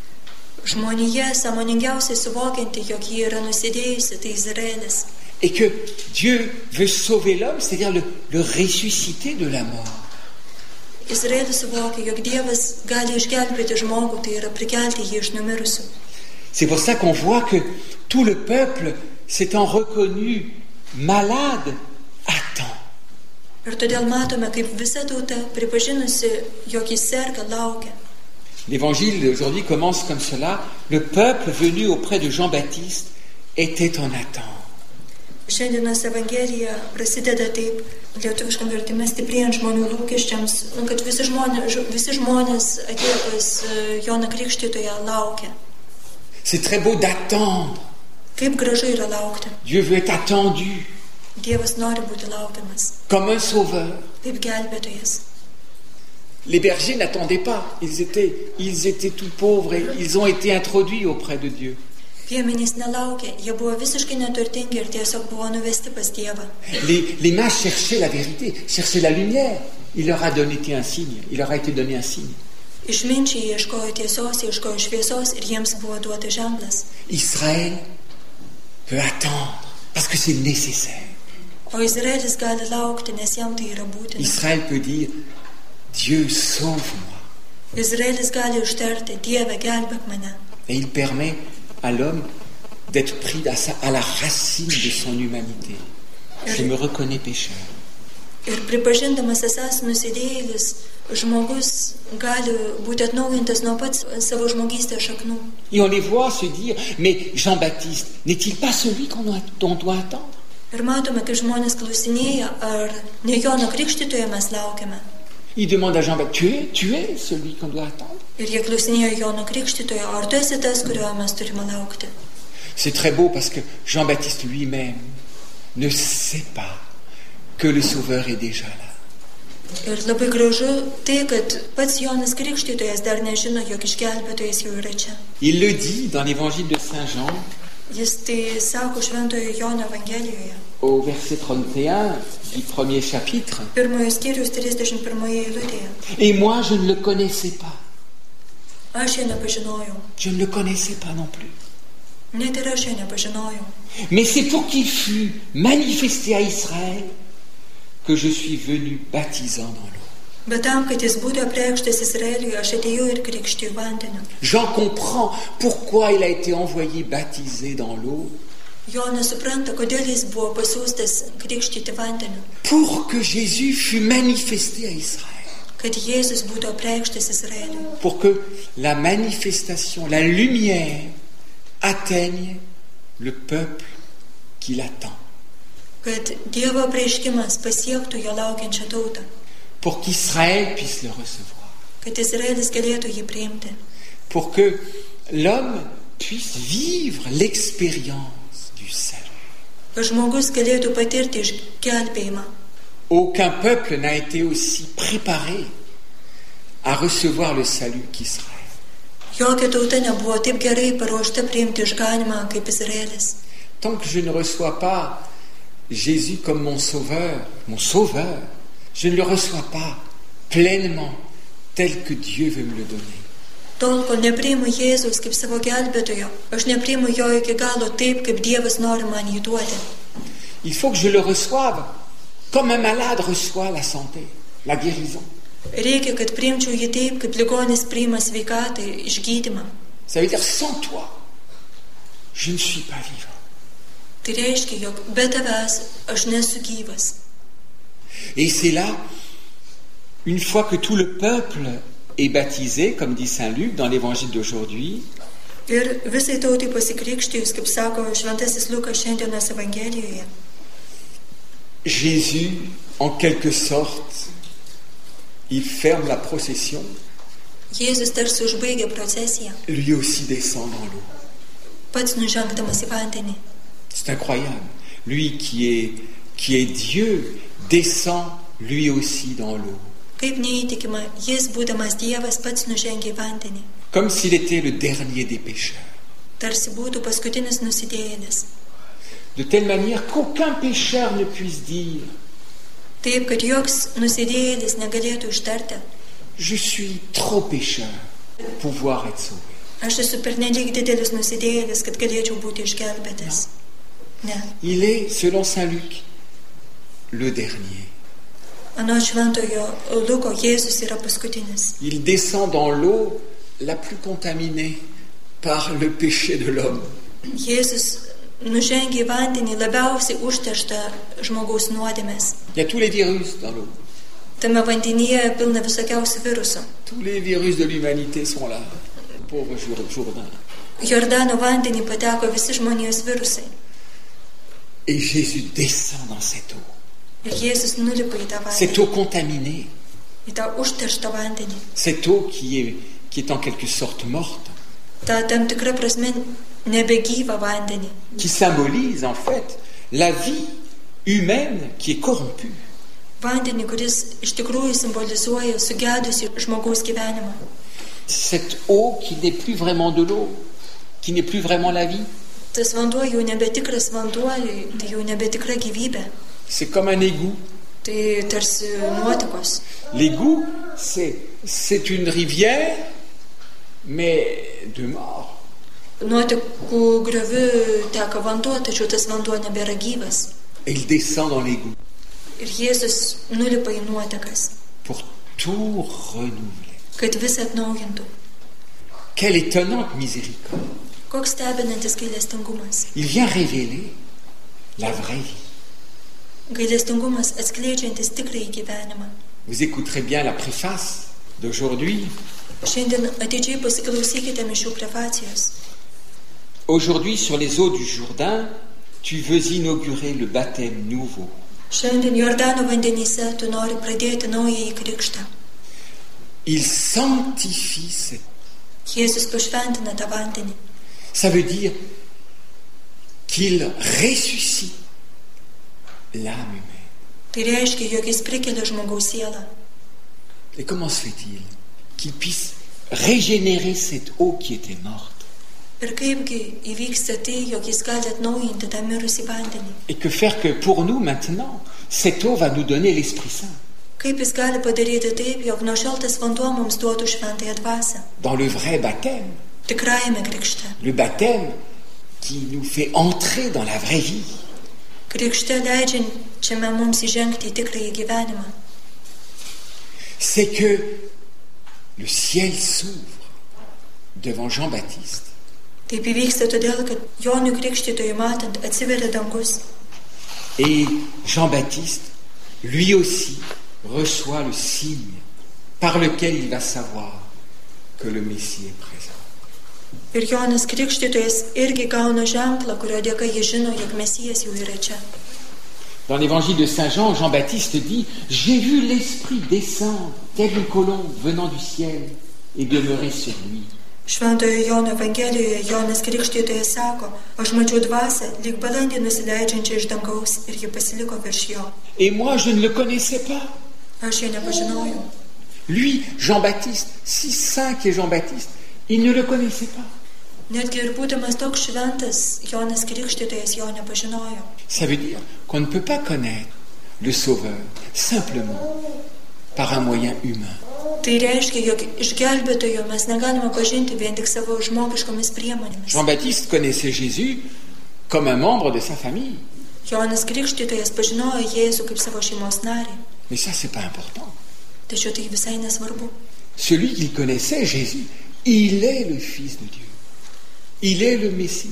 Žmonija sąmoningiausiai suvokianti, jog ji yra nusidėjusi, tai Izraelis. Et que Dieu veut sauver l'homme, c'est-à-dire le ressusciter de la mort. Izraelis suvokia, jog Dievas gali išgelbėti žmogų, tai yra prikelti jį iš numirusių. C'est pour ça qu'on voit que tout le peuple s'étant reconnu malade, attend. Ir todėl matome, kaip visa tauta, pripažinusi, jog jis serga, laukia. L'évangile d'aujourd'hui commence comme cela. Le peuple venu auprès de Jean-Baptiste était en attente. Šiandienos Evangelija prasideda taip, lietuviškam vertime stiprėjant žmonių lūkesčiams, kad visi žmonės atėję pas Joną Krikštytoją laukia. C'est très beau d'attendre. Kaip gražu yra laukti. Dieu veut être attendu. Dievas nori būti laukiamas. Comme un sauveur. Kaip gelbėtojas. Les bergers n'attendaient pas. Ils étaient tout pauvres et ils ont été introduits auprès de Dieu. Piemenys nelaukė, jie buvo visiškai neturtingi ir tiesiog buvo nuvesti pas Dievą. Les mages cherchaient la vérité, cherchaient la lumière. Il leur a été un signe. Il leur a été donné un signe. Išminčiai ieškojo tiesos, ieškojo šviesos ir jiems buvo duota ženklas. Israël peut attendre parce que c'est nécessaire. O Izraelis gali laukti, nes jam tai yra būtina. Israël peut dire Dieu sauve-moi. Izraelis gali ištarti, Dieve, gelbėk mane. Et il permet à l'homme d'être pris à la racine de son humanité. Je me reconnais pécheur. Ir pripažindamas esas nusidėjėlis, žmogus gali būti atnaujintas nuo pats savo žmogystės šaknų. Et on les voit se dire, mais Jean-Baptiste, n'est-il pas celui qu'on doit attendre? Ir matome, kai žmonės klausinėja, ar ne Jono Krikštytojo mes laukiame. Il demande à Jean-Baptiste, tu es celui qu'on doit attendre? Ir jie klausinėjo Jono Krikštytojo, ar tu esi tas, kurio mes turime laukti. C'est très beau parce que Jean-Baptiste lui-même ne sait pas que le Sauveur est déjà là. Ir labai gražu tai, kad pats Jonas Krikštytojas dar nežino, jog išgelbėtojas jau yra čia. Il le dit dans l'évangile de Saint Jean. Jis tai sako Šventojo Jono Evangelijoje. Au verset 31 du premier chapitre. Pirmojo skyriaus 31 eilutėje. Et moi je ne le connaissais pas. Aš jo nepažinojau. Je ne le connaissais pas non plus. Net ir aš jo nepažinojau. Mais c'est pour qu'il fût manifesté à Israël que je suis venu baptisant dans l'eau. Bet tam, kad jis būtų apreikštas Izraeliui, aš atėjau ir krikštiju vandeniu. Jean comprend pourquoi il a été envoyé baptiser dans l'eau. Jonas supranta, kodėl jis buvo pasiųstas krikštyti vandeniu. Pour que Jésus fût manifesté à Israël. Kad Jėzus būtų apreikštas Izraeliui. Pour que la manifestation, la lumière atteigne le peuple qui l'attend. Kad Dievo apreiškimas pasiektų jo laukiančią tautą. Pour qu'Israël puisse le recevoir. Kad Izraelis galėtų jį priimti. Pour que l'homme puisse vivre l'expérience du salut. Kad žmogus galėtų patirti išgelbėjimą. Aucun peuple n'a été aussi préparé à recevoir le salut qu'Israël. Jokia tauta nebuvo taip gerai paruošta priimti išganimą kaip Izraelis. Tant que je ne reçois pas Jésus comme mon sauveur, je ne le reçois pas pleinement tel que Dieu veut me le donner. Tol, kol nepriimu Jėzaus kaip savo gelbėtojo, aš nepriimu jo iki galo taip, kaip Dievas nori man jį duoti. Il faut que je le reçoive comme un malade reçoit la santé, la guérison. Reikia, kad priimčiau jį taip, kaip ligonis priima sveikatą, išgydymą. Ça veut dire sans toi, je ne suis pas vivant. Tai reiškia, jog be tavęs aš nesu gyvas. Et c'est là, une fois que tout le peuple est baptisé, comme dit Saint Luc dans l'évangile d'aujourd'hui, ir visai tautai pasikrikštijus, kaip sako Šventasis Lukas šiandienos Evangelijoje, Jésus, en quelque sorte, il ferme la procession. Jėzus tarsi užbaigia procesiją. Lui aussi descend dans l'eau. Pats nužengdamas į vandenį. C'est incroyable. Lui qui est Dieu descend lui aussi dans l'eau. Kaip neįtikima, jis būdamas Dievas pats nužengia į vandenį. Comme s'il était le dernier des pécheurs. Tarsi būtų paskutinis nusidėjėlis. De telle manière qu'aucun pécheur ne puisse dire Taip, kad joks nusidėjėlis negalėtų ištarti. Je suis trop pécheur pour pouvoir être sauvé. Aš esu pernelyg didelis nusidėjėlis, kad galėčiau būti išgelbėtas. Ne. Il est, selon saint Luc, le dernier. Anot šventojo Luko, Jėzus yra paskutinis. Il descend dans l'eau la plus contaminée par le péché de l'homme. Jėzus nužengia į vandenį labiausiai užterštą žmogaus nuodėmės. Il y a tous les virus dans l'eau. Tame vandenyje pilna visokiausių virusų. Tous les virus de l'humanité sont là. Pauvre Jourdain. Jordano vandenį pateko visi žmonijos virusai. Et Jésus descend dans cette eau. Ir Jėzus nulipa į tą vandenį. Cette eau contaminée. Į tą užterštą vandenį. Cette eau qui est en quelque sorte morte. Ta tam tikra prasme nebegyva vandenį. Qui symbolise en fait la vie humaine qui est corrompue. Vandenį, kuris iš tikrųjų simbolizuoja sugedusi žmogaus gyvenimą. Cette eau qui n'est plus vraiment de l'eau, qui n'est plus vraiment la vie. Tas vanduo jau nebetikras vanduo, tai jau nebetikra gyvybė. C'est comme un égout. Tai tarsi nuotekos. L'égout, c'est une rivière, mais de mort. Nuotekų grioviu teka vanduo, tačiau tas vanduo nebėra gyvas. Et il descend dans l'égout. Ir Jėzus nulipa į nuotekas. Pour tout renouveler. Kad visą atnaujintų. Quelle étonnante miséricorde. Koks stebinantis gailestingumas. Il vient révéler la vraie vie. Gailestingumas atskleidžiantis tikrąjį gyvenimą. Vous écouterez bien la préface d'aujourd'hui. Šiandien atidžiai pasiklausykite mišių prefacijos. Aujourd'hui, sur les eaux du Jourdain, tu veux inaugurer le baptême nouveau. Šiandien Jordano vandenyse tu nori pradėti naująjį krikštą. Il sanctifie cette... Jėzus pašventina tą vandenį. Ça veut dire qu'il ressuscite l'âme humaine. Tai reiškia, jog jis prikelia žmogaus sielą. Et comment se fait-il qu'il puisse régénérer cette eau qui était morte? Ir kaipgi įvyksta tai, jog jis gali atnaujinti tą mirusį vandenį. Et que faire que pour nous maintenant, cette eau va nous donner l'Esprit Saint. Kaip jis gali padaryti taip, jog nuo šiol tas vanduo mums duotų šventąją dvasią. Dans le vrai baptême. Tikrajame krikšte. Le baptême qui nous fait entrer dans la vraie vie. Krikšte leidžiančiame mums įžengti į tikrąjį gyvenimą. C'est que le ciel s'ouvre devant Jean-Baptiste. Taip įvyksta todėl, kad Jonui Krikštytojui matant atsiveria dangus. Et Jean-Baptiste, lui aussi, reçoit le signe par lequel il va savoir que le Messie est présent. Ir Jonas Krikštytojas irgi gauna ženklą, kurio dėka jis žino, jog Mesijas jau yra čia. Dans l'évangile de Saint Jean, Jean-Baptiste dit « J'ai vu l'Esprit descendre, tel une colombe venant du ciel, et demeurer sur lui. » Šventojo Jono Evangelijoje Jonas Krikštytojas sako, aš mačiau dvasią, lyg balandį nusileidžiančią iš dangaus, ir ji pasiliko virš jo. Et moi, je ne le connaissais pas. Aš jo nepažinojau. Lui, Jean-Baptiste, si saint qu'est Jean-Baptiste, il ne le connaissait pas. Netgi ir būdamas toks šventas, Jonas Krikštytojas jo nepažinojo. Ça veut dire qu'on ne peut pas connaître le Sauveur simplement par un moyen humain. Tai reiškia, jog išgelbėtojo mes negalime pažinti vien tik savo žmogiškomis priemonėmis. Jean-Baptiste connaissait Jésus comme un membre de sa famille. Jonas Krikštytojas pažinojo Jėzų kaip savo šeimos narį. Mais ça, c'est pas important. Tačiau tai visai nesvarbu. Celui qu'il connaissait, Jésus, il est le Fils de Dieu. Il est le Messie.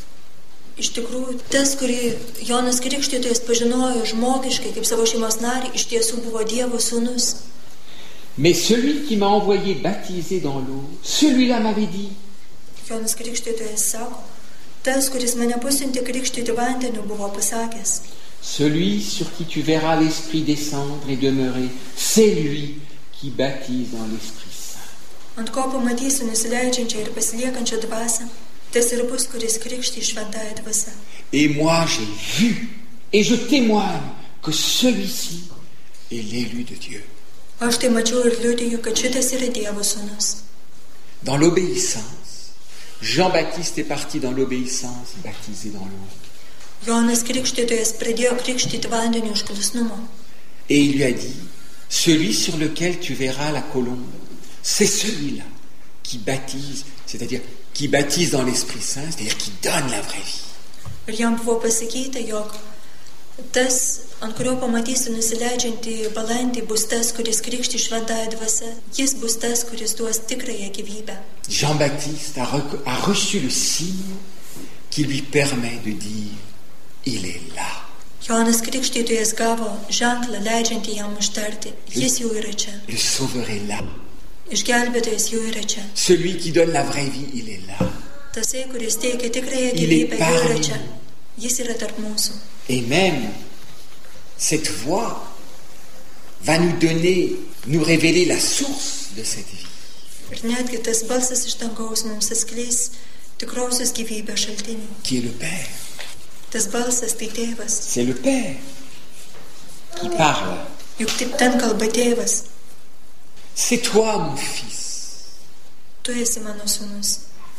Iš tikrųjų, tas, kurį Jonas Krikštytojas pažinojo žmogiškai kaip savo šeimos narį, iš tiesų buvo Dievo sūnus. Mais celui qui m'a envoyé baptiser dans l'eau, celui-là m'avait dit. Jonas Krikštytojas sako, tas, kuris mane pasiuntė krikštyti vandeniu, buvo pasakęs. Celui sur qui tu verras l'Esprit descendre et demeurer, c'est lui qui baptise dans l'Esprit Saint. Ant ko pamatysiu nusileidžiančią ir pasiliekančią dvasią, tas ir bus, kuris krikšti šventąją dvasią. Et moi j'ai vu, et je témoigne que celui-ci est l'élu de Dieu. Aš tai mačiau ir liudiju, kad šitas yra Dievo sūnus. Dans l'obéissance, Jean-Baptiste est parti dans l'obéissance, baptisé dans l'eau. Jonas Krikštytojas pradėjo krikštyti vandeniu iš klusnumo. Et il lui a dit, celui sur lequel tu verras la colombe, c'est celui-là qui baptise, c'est-à-dire qui baptise dans l'Esprit Saint, c'est-à-dire qui donne la vraie vie. Ir jam buvo pasakyta, jog tas, ant kurio pamatysi nusileidžiantį balandį, bus tas, kuris krikšti šventąją dvasią. Jis bus tas, kuris duos tikrąją gyvybę. Jean-Baptiste a reçu le signe qui lui permet de dire, il est là. Jonas Krikštytojas gavo ženklą, leidžiantį jam ištarti, jis jau yra čia. Le Sauveur est là. Išgelbėtojas jau yra čia. Celui qui donne la vraie vie, il est là. Tasai, kuris teikia tikrąją gyvybę, jau yra čia. Jis yra tarp mūsų. Et même, cette voix va nous révéler la source de cette vie. Ir netgi tas balsas iš dangaus mums atskleis tikrosios gyvybės šaltinį. Qui est le Père. Tas balsas tai tėvas. C'est le Père qui parle. Juk taip ten kalba tėvas. C'est toi, mon fils. Tu esi mano sūnus.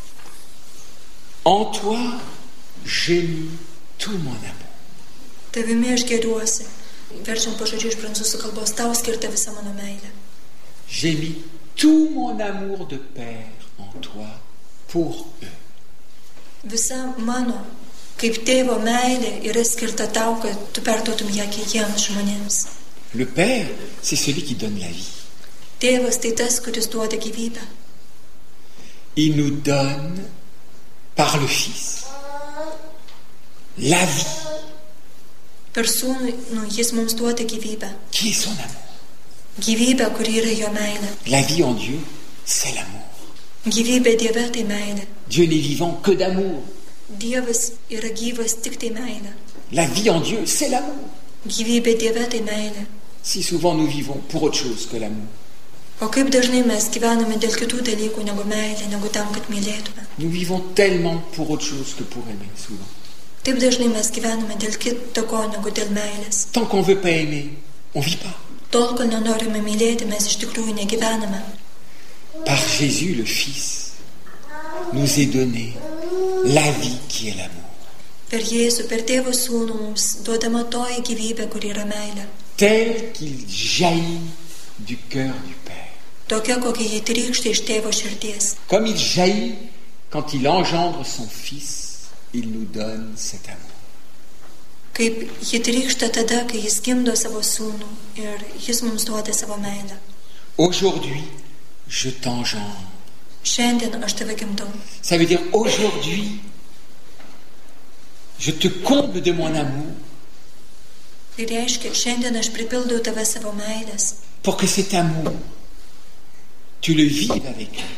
En toi, j'ai mis tout mon amour. Tavimi aš gėriuosi. Verčiam pažodžiu iš prancūzų kalbos, tau skirta visa mano meilė. J'ai mis tout mon amour de père en toi pour eux. Visa mano, kaip tėvo meilė, yra skirta tau, kad tu perduotum ją jiems žmonėms. Le Père, c'est celui qui donne la vie. Tėvas tai tas, kuris duoda gyvybę. Il nous donne, par le Fils, la vie. Per sūnų jis mums duoda gyvybę. Qui est son amour? Gyvybę, kuri yra jo meilė. La vie en Dieu, c'est l'amour. Gyvybė Dieve tai meilė. Dieu n'est vivant que d'amour. Dievas yra gyvas tik tai meilė. La vie en Dieu, c'est l'amour. Gyvybė Dieve tai meilė. Si souvent nous vivons pour autre chose que l'amour. O kaip dažnai mes gyvename dėl kitų dalykų negu meilė, negu tam, kad mylėtume. Nous vivons tellement pour autre chose que pour aimer, souvent. Taip dažnai mes gyvename dėl kito ko negu dėl meilės. Tant qu'on veut pas aimer, on vit pas. Tol, kol nenorime mylėti, mes iš tikrųjų negyvename. Par Jésus, le Fils, nous est donné la vie qui est l'amour. Per Jėzų, per Tėvo Sūnų mums duodama toji gyvybė, kuri yra meilė. Tel qu'il jaillit du cœur du Père. Tokia, kokia jį trykšta iš Tėvo širdies. Comme il jaillit quand il engendre son Fils, il nous donne cet amour. Kaip jį trykšta tada, kai jis gimdo savo sūnų ir jis mums duoda savo meilę. Aujourd'hui, je t'engendre. Šiandien aš tave gimdau. Ça veut dire aujourd'hui, je te comble de mon amour. Tai reiškia, šiandien aš pripildau tave savo meilės. Pour que cet amour, tu le vives avec eux.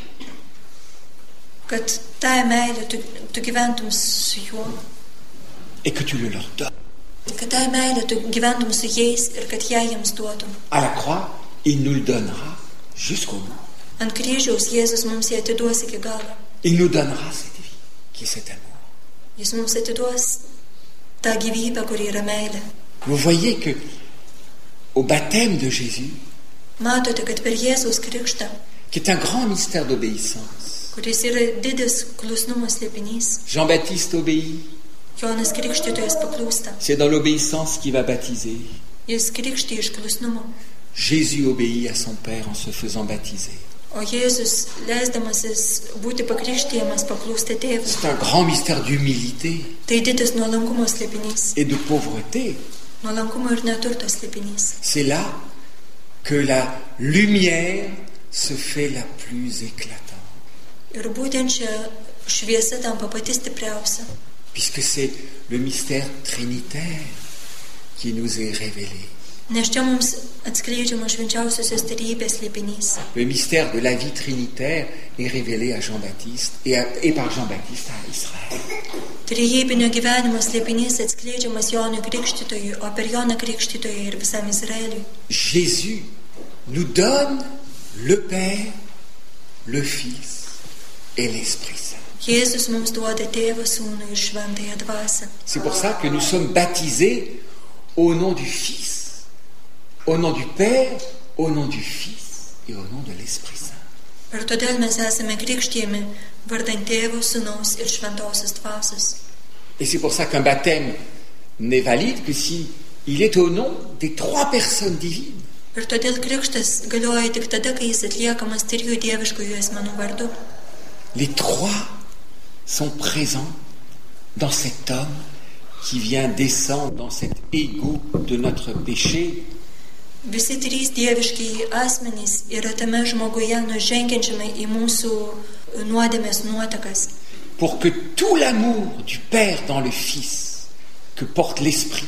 Kad tą meilę tu gyventum su juo. Et que tu le leur donnes. Kad tą meilę tu gyventum su jais ir kad ją jiems duotum. À la croix, il nous le donnera jusqu'au bout. Ant kryžiaus Jėzus mums ją atiduos iki galo. Il nous donnera cette vie, qui est cet amour. Jis mums atiduos tą gyvybę, kuri yra meilė. Vous voyez que au baptême de Jésus, Matote, kad per Jėzaus krikštą, qui est un grand mystère d'obéissance, kuris yra didis klusnumo slėpinys, Jean-Baptiste obéit. Jonas Krikštytojas paklūsta. C'est dans l'obéissance qu'il va baptiser. Jis krikštė iš klusnumo. Jésus obéit à son Père en se faisant baptiser. O Jėzus, leisdamasis būti pakrikštijamas, paklūsta tėvui. C'est un grand mystère d'humilité Tai didis nuolankumo slėpinys. et de pauvreté. Nuolankumo ir neturto slėpinys. C'est là que la lumière se fait la plus éclatante. Ir būtent čia šviesa tampa pati stipriausia. Puisque c'est le mystère trinitaire qui nous est révélé. Nes čia mums atskleidžiama švenčiausiosios trejybės slėpinys. Le mystère de la vie trinitaire est révélé à Jean-Baptiste et par Jean-Baptiste à Israël. Trejybinio gyvenimo slėpinys atskleidžiamas Jonui Krikštytojui, o per Joną Krikštytoją ir visam Izraeliui. Jésus nous donne le Père, le Fils et l'Esprit Saint. Jėzus mums duoda Tėvą, Sūnų ir Šventąją Dvasią. C'est pour ça que nous sommes baptisés au nom du Fils, au nom du Père, au nom du Fils et au nom de l'Esprit Saint. Ir todėl mes esame krikštijami vardant Tėvo, Sūnaus ir Šventosios Dvasios. Et c'est pour ça qu'un baptême n'est valide que si il est au nom des trois personnes divines. Ir todėl krikštas galioja tik tada, kai jis atliekamas trijų dieviškųjų asmenų vardu. Les trois sont présents dans cet homme qui vient descendre dans cet égout de notre péché. Visi trys dieviški asmenys yra tame žmoguje nužengiančiame į mūsų nuodėmės nuotakas. Pour que tout l'amour du Père dans le Fils que porte l'Esprit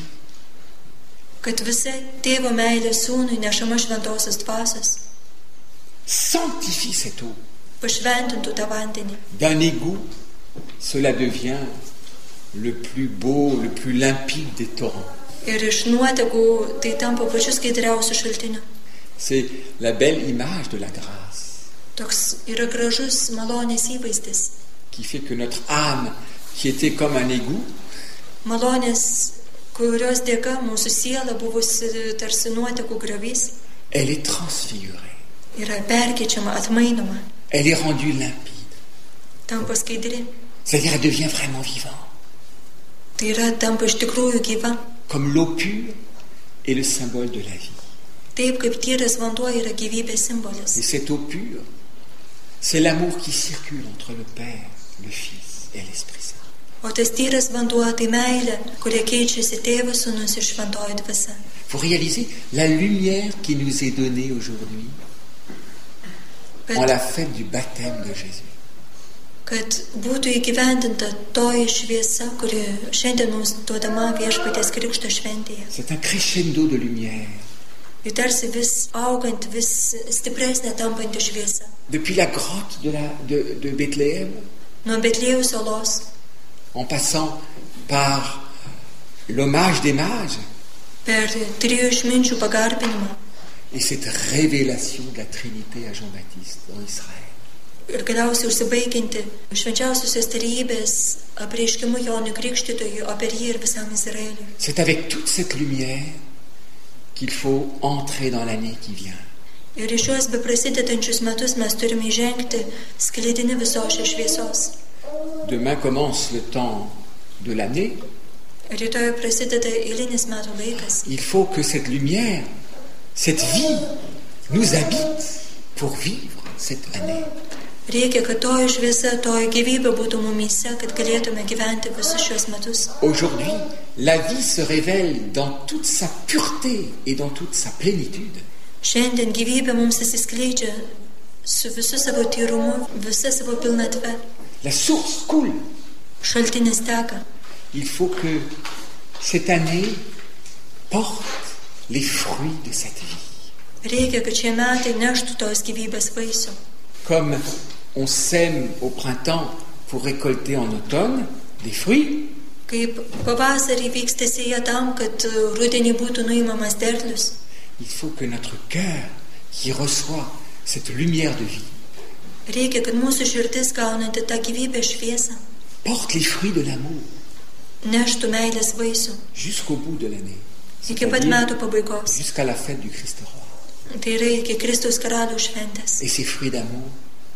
Kad visa tėvo meilė sūnui nešama šventosios dvasios sanctifie cette eau. pašventintų tą vandenį. D'un égout, cela devient le plus beau, le plus limpide des torrents. Ir iš nuotekų tai tampa pačiu skaidriausiu šaltiniu. C'est la belle image de la grâce Toks yra gražus malonės įvaizdis. qui fait que notre âme, qui était comme un égout, Malonės, kurios dėka mūsų siela buvusi tarsi nuotekų griovys, elle est transfigurée. yra perkeičiama, atmainoma, Elle est rendue limpide. tampa skaidri. C'est-à-dire elle devient vraiment vivante. Tai yra tampa iš tikrųjų gyva. Comme l'eau pure est le symbole de la vie. Taip kaip tyras vanduo yra gyvybės simbolis. Et cette eau pure, c'est l'amour qui circule entre le Père, le Fils et l'Esprit Saint. O tas tyras vanduo tai meilė, kurie keičiasi tėvas, sūnus ir šventoji dvasia. Il faut réaliser la lumière qui nous est donnée aujourd'hui en la fête du baptême de Jésus. Kad būtų įgyvendinta toji šviesa, kuri šiandien mums duodama viešpaties krikšto šventėje. C'est un crescendo de lumière. Ir tarsi vis augant, vis stipresnė tampanti šviesa. Depuis la grotte de Bethléem, Nuo Betlėjaus salos, en passant par l'hommage des mages per trijų išminčių pagarbinimą et cette révélation de la Trinité à Jean-Baptiste en Israël. ir galiausiai užsibaigianti švenčiausiosios trejybės apreiškimu Jonui Krikštytojui, o per jį ir visam Izraeliui. C'est avec toute cette lumière qu'il faut entrer dans l'année qui vient. Ir iš šios beprasidedančius metus mes turime įžengti sklidini visos šios šviesos. Demain commence le temps de l'année. Rytoj prasideda eilinis metų laikas. Il faut que cette lumière, cette vie, nous habite pour vivre cette année. Reikia, kad toji šviesa, toji gyvybė būtų mumyse, kad galėtume gyventi visus šios metus. Aujourd'hui, la vie se révèle dans toute sa pureté et dans toute sa plénitude. Šiandien gyvybė mums atsiskleidžia su visu savo tyrumu, visa savo pilnatve. La source coule. Šaltinis teka. Il faut que cette année porte les fruits de cette vie. Reikia, kad šie metai neštų tos gyvybės vaisių. Comme on sème au printemps pour récolter en automne des fruits, Kaip pavasarį vyksta sėja tam, kad rudenį būtų nuimamas derlius. il faut que notre cœur, qui reçoit cette lumière de vie, Reikia, kad mūsų širdis gaunanti tą gyvybę šviesą porte les fruits de l'amour neštų meilės vaisių jusqu'au bout de l'année, iki pat c'est-à-dire metų pabaigos. jusqu'à la fête du Christ roi. Tai yra iki Kristaus karalių šventės. Et ces fruits d'amour,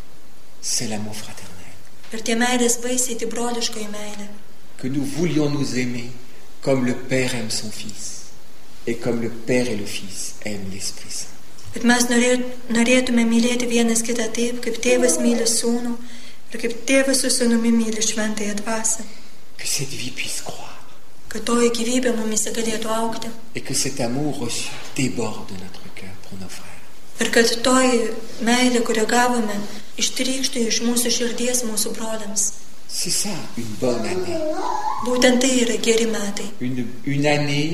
c'est l'amour fraternel. Ir tie meilės vaisiai, tai broliškoji meilė. Que nous voulions nous aimer comme le Père aime son Fils et comme le Père et le Fils aiment l'Esprit Saint. Bet mes norėtume mylėti vienas kitą taip, kaip tėvas myli sūnų ir kaip tėvas su sūnumi myli šventąją dvasią. Que cette vie puisse croître Kad toji gyvybė mumise galėtų augti. et que cet amour reçu déborde de notre cœur pour nos frères. Ir kad toji meilė, kurią gavome, ištrykštų iš mūsų širdies mūsų broliams. C'est ça, une bonne année. Būtent tai yra geri metai. Une année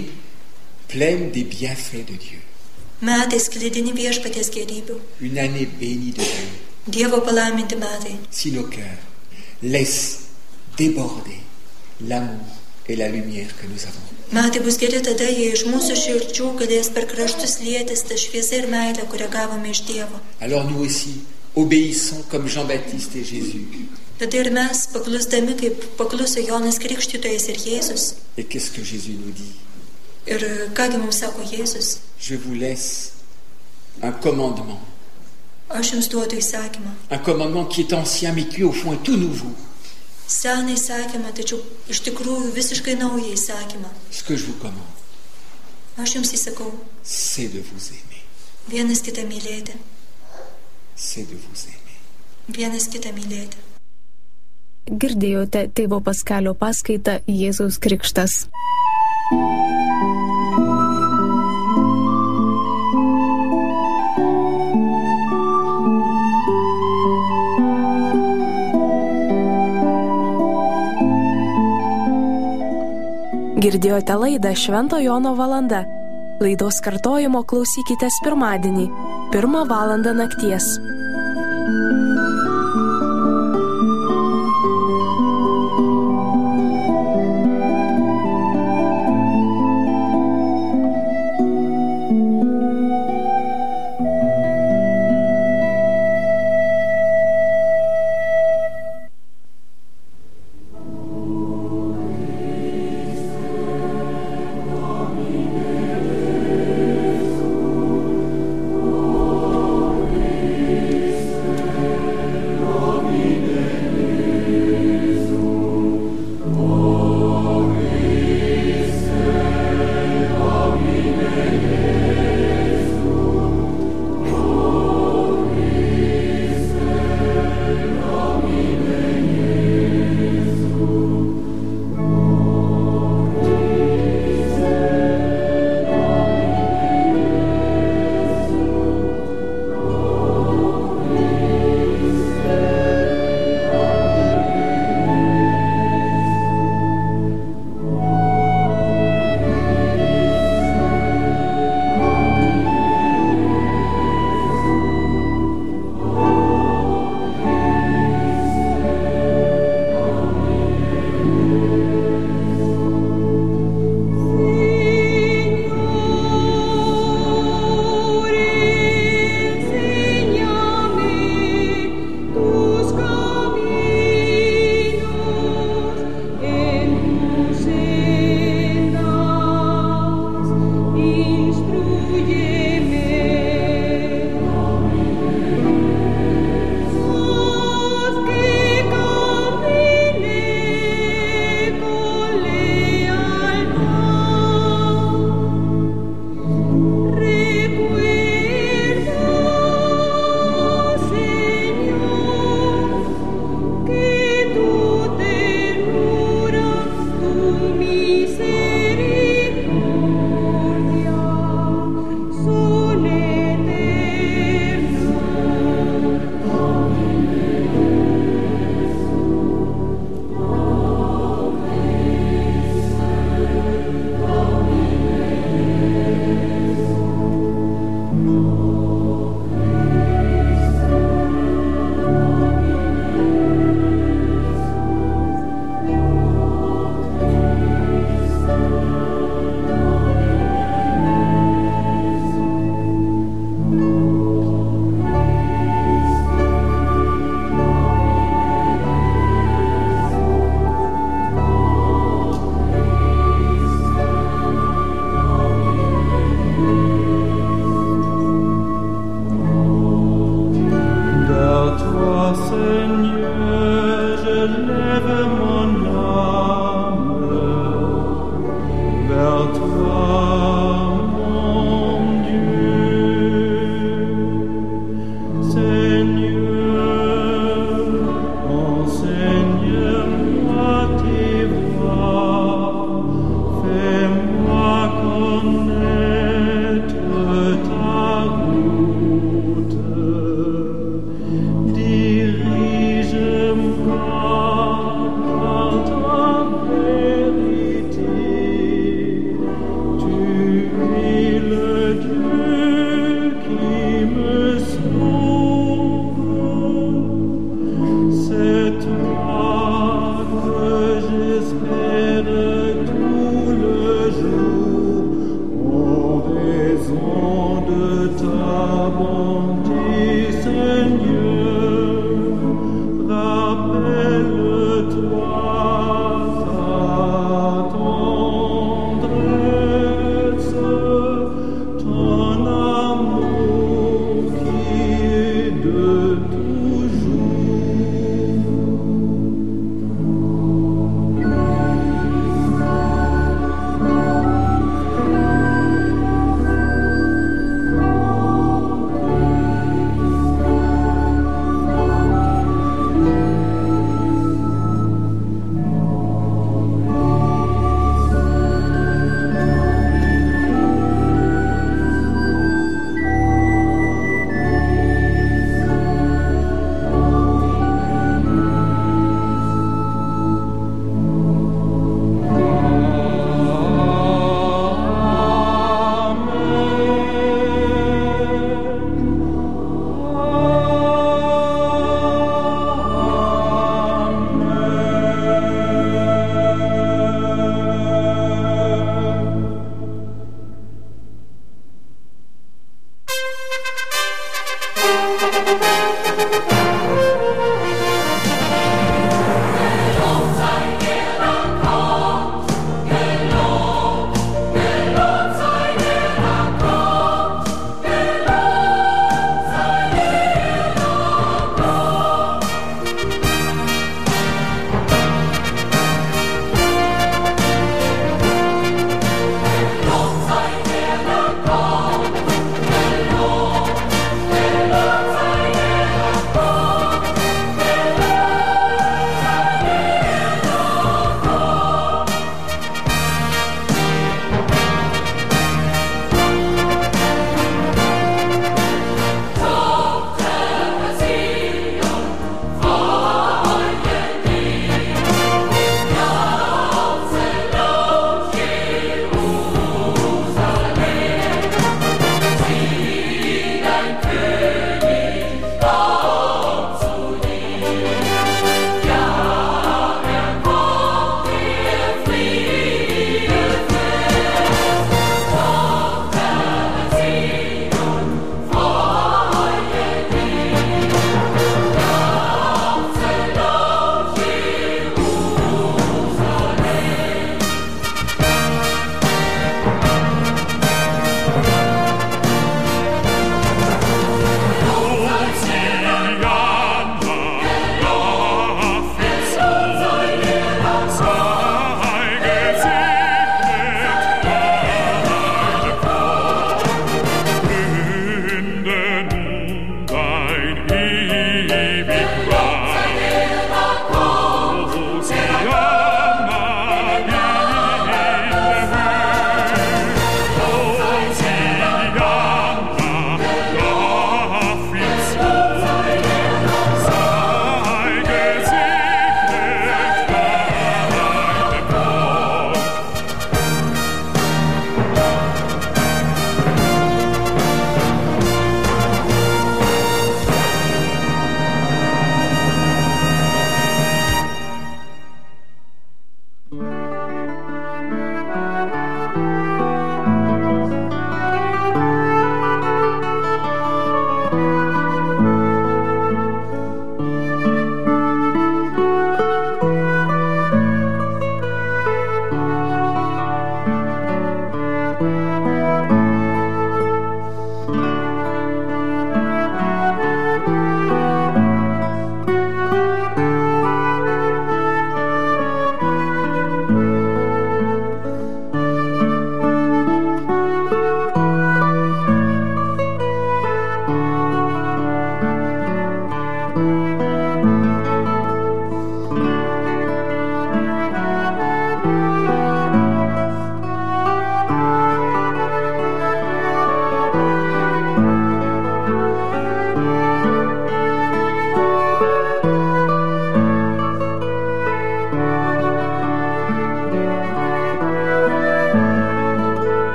pleine des bienfaits de Dieu. Metai sklidini viešpaties gerybių. Une année bénie de Dieu. Dievo palaiminti metai. Si nos cœurs laissent déborder l'amour et la lumière que nous avons. Metai bus geri tada, jei iš mūsų širdžių galės per kraštus lietis ta šviesa ir meilė, kurią gavome iš Dievo. Alors nous aussi, obéissons comme Jean-Baptiste et Jésus. Tada ir mes, paklusdami, kaip pakluso Jonas Krikštytojas ir Jėzus. Et qu'est-ce que Jésus nous dit? Ir kągi mums sako Jėzus? Je vous laisse un commandement. Aš jums duodu įsakymą. Un commandement qui est ancien mais qui au fond est tout nouveau. Seną įsakymą, tačiau iš tikrųjų visiškai naują įsakymą. Ce que je vous commande, Aš jums įsakau, c'est de vous aimer. vienas kitą mylėti. C'est de vous aimer. Vienas kitą mylėti. Girdėjote tėvo Paskalio paskaitą Jėzaus Krikštas. Girdėjote laidą Švento Jono valanda. Laidos kartojimo klausykitės pirmadienį, 1 valandą nakties.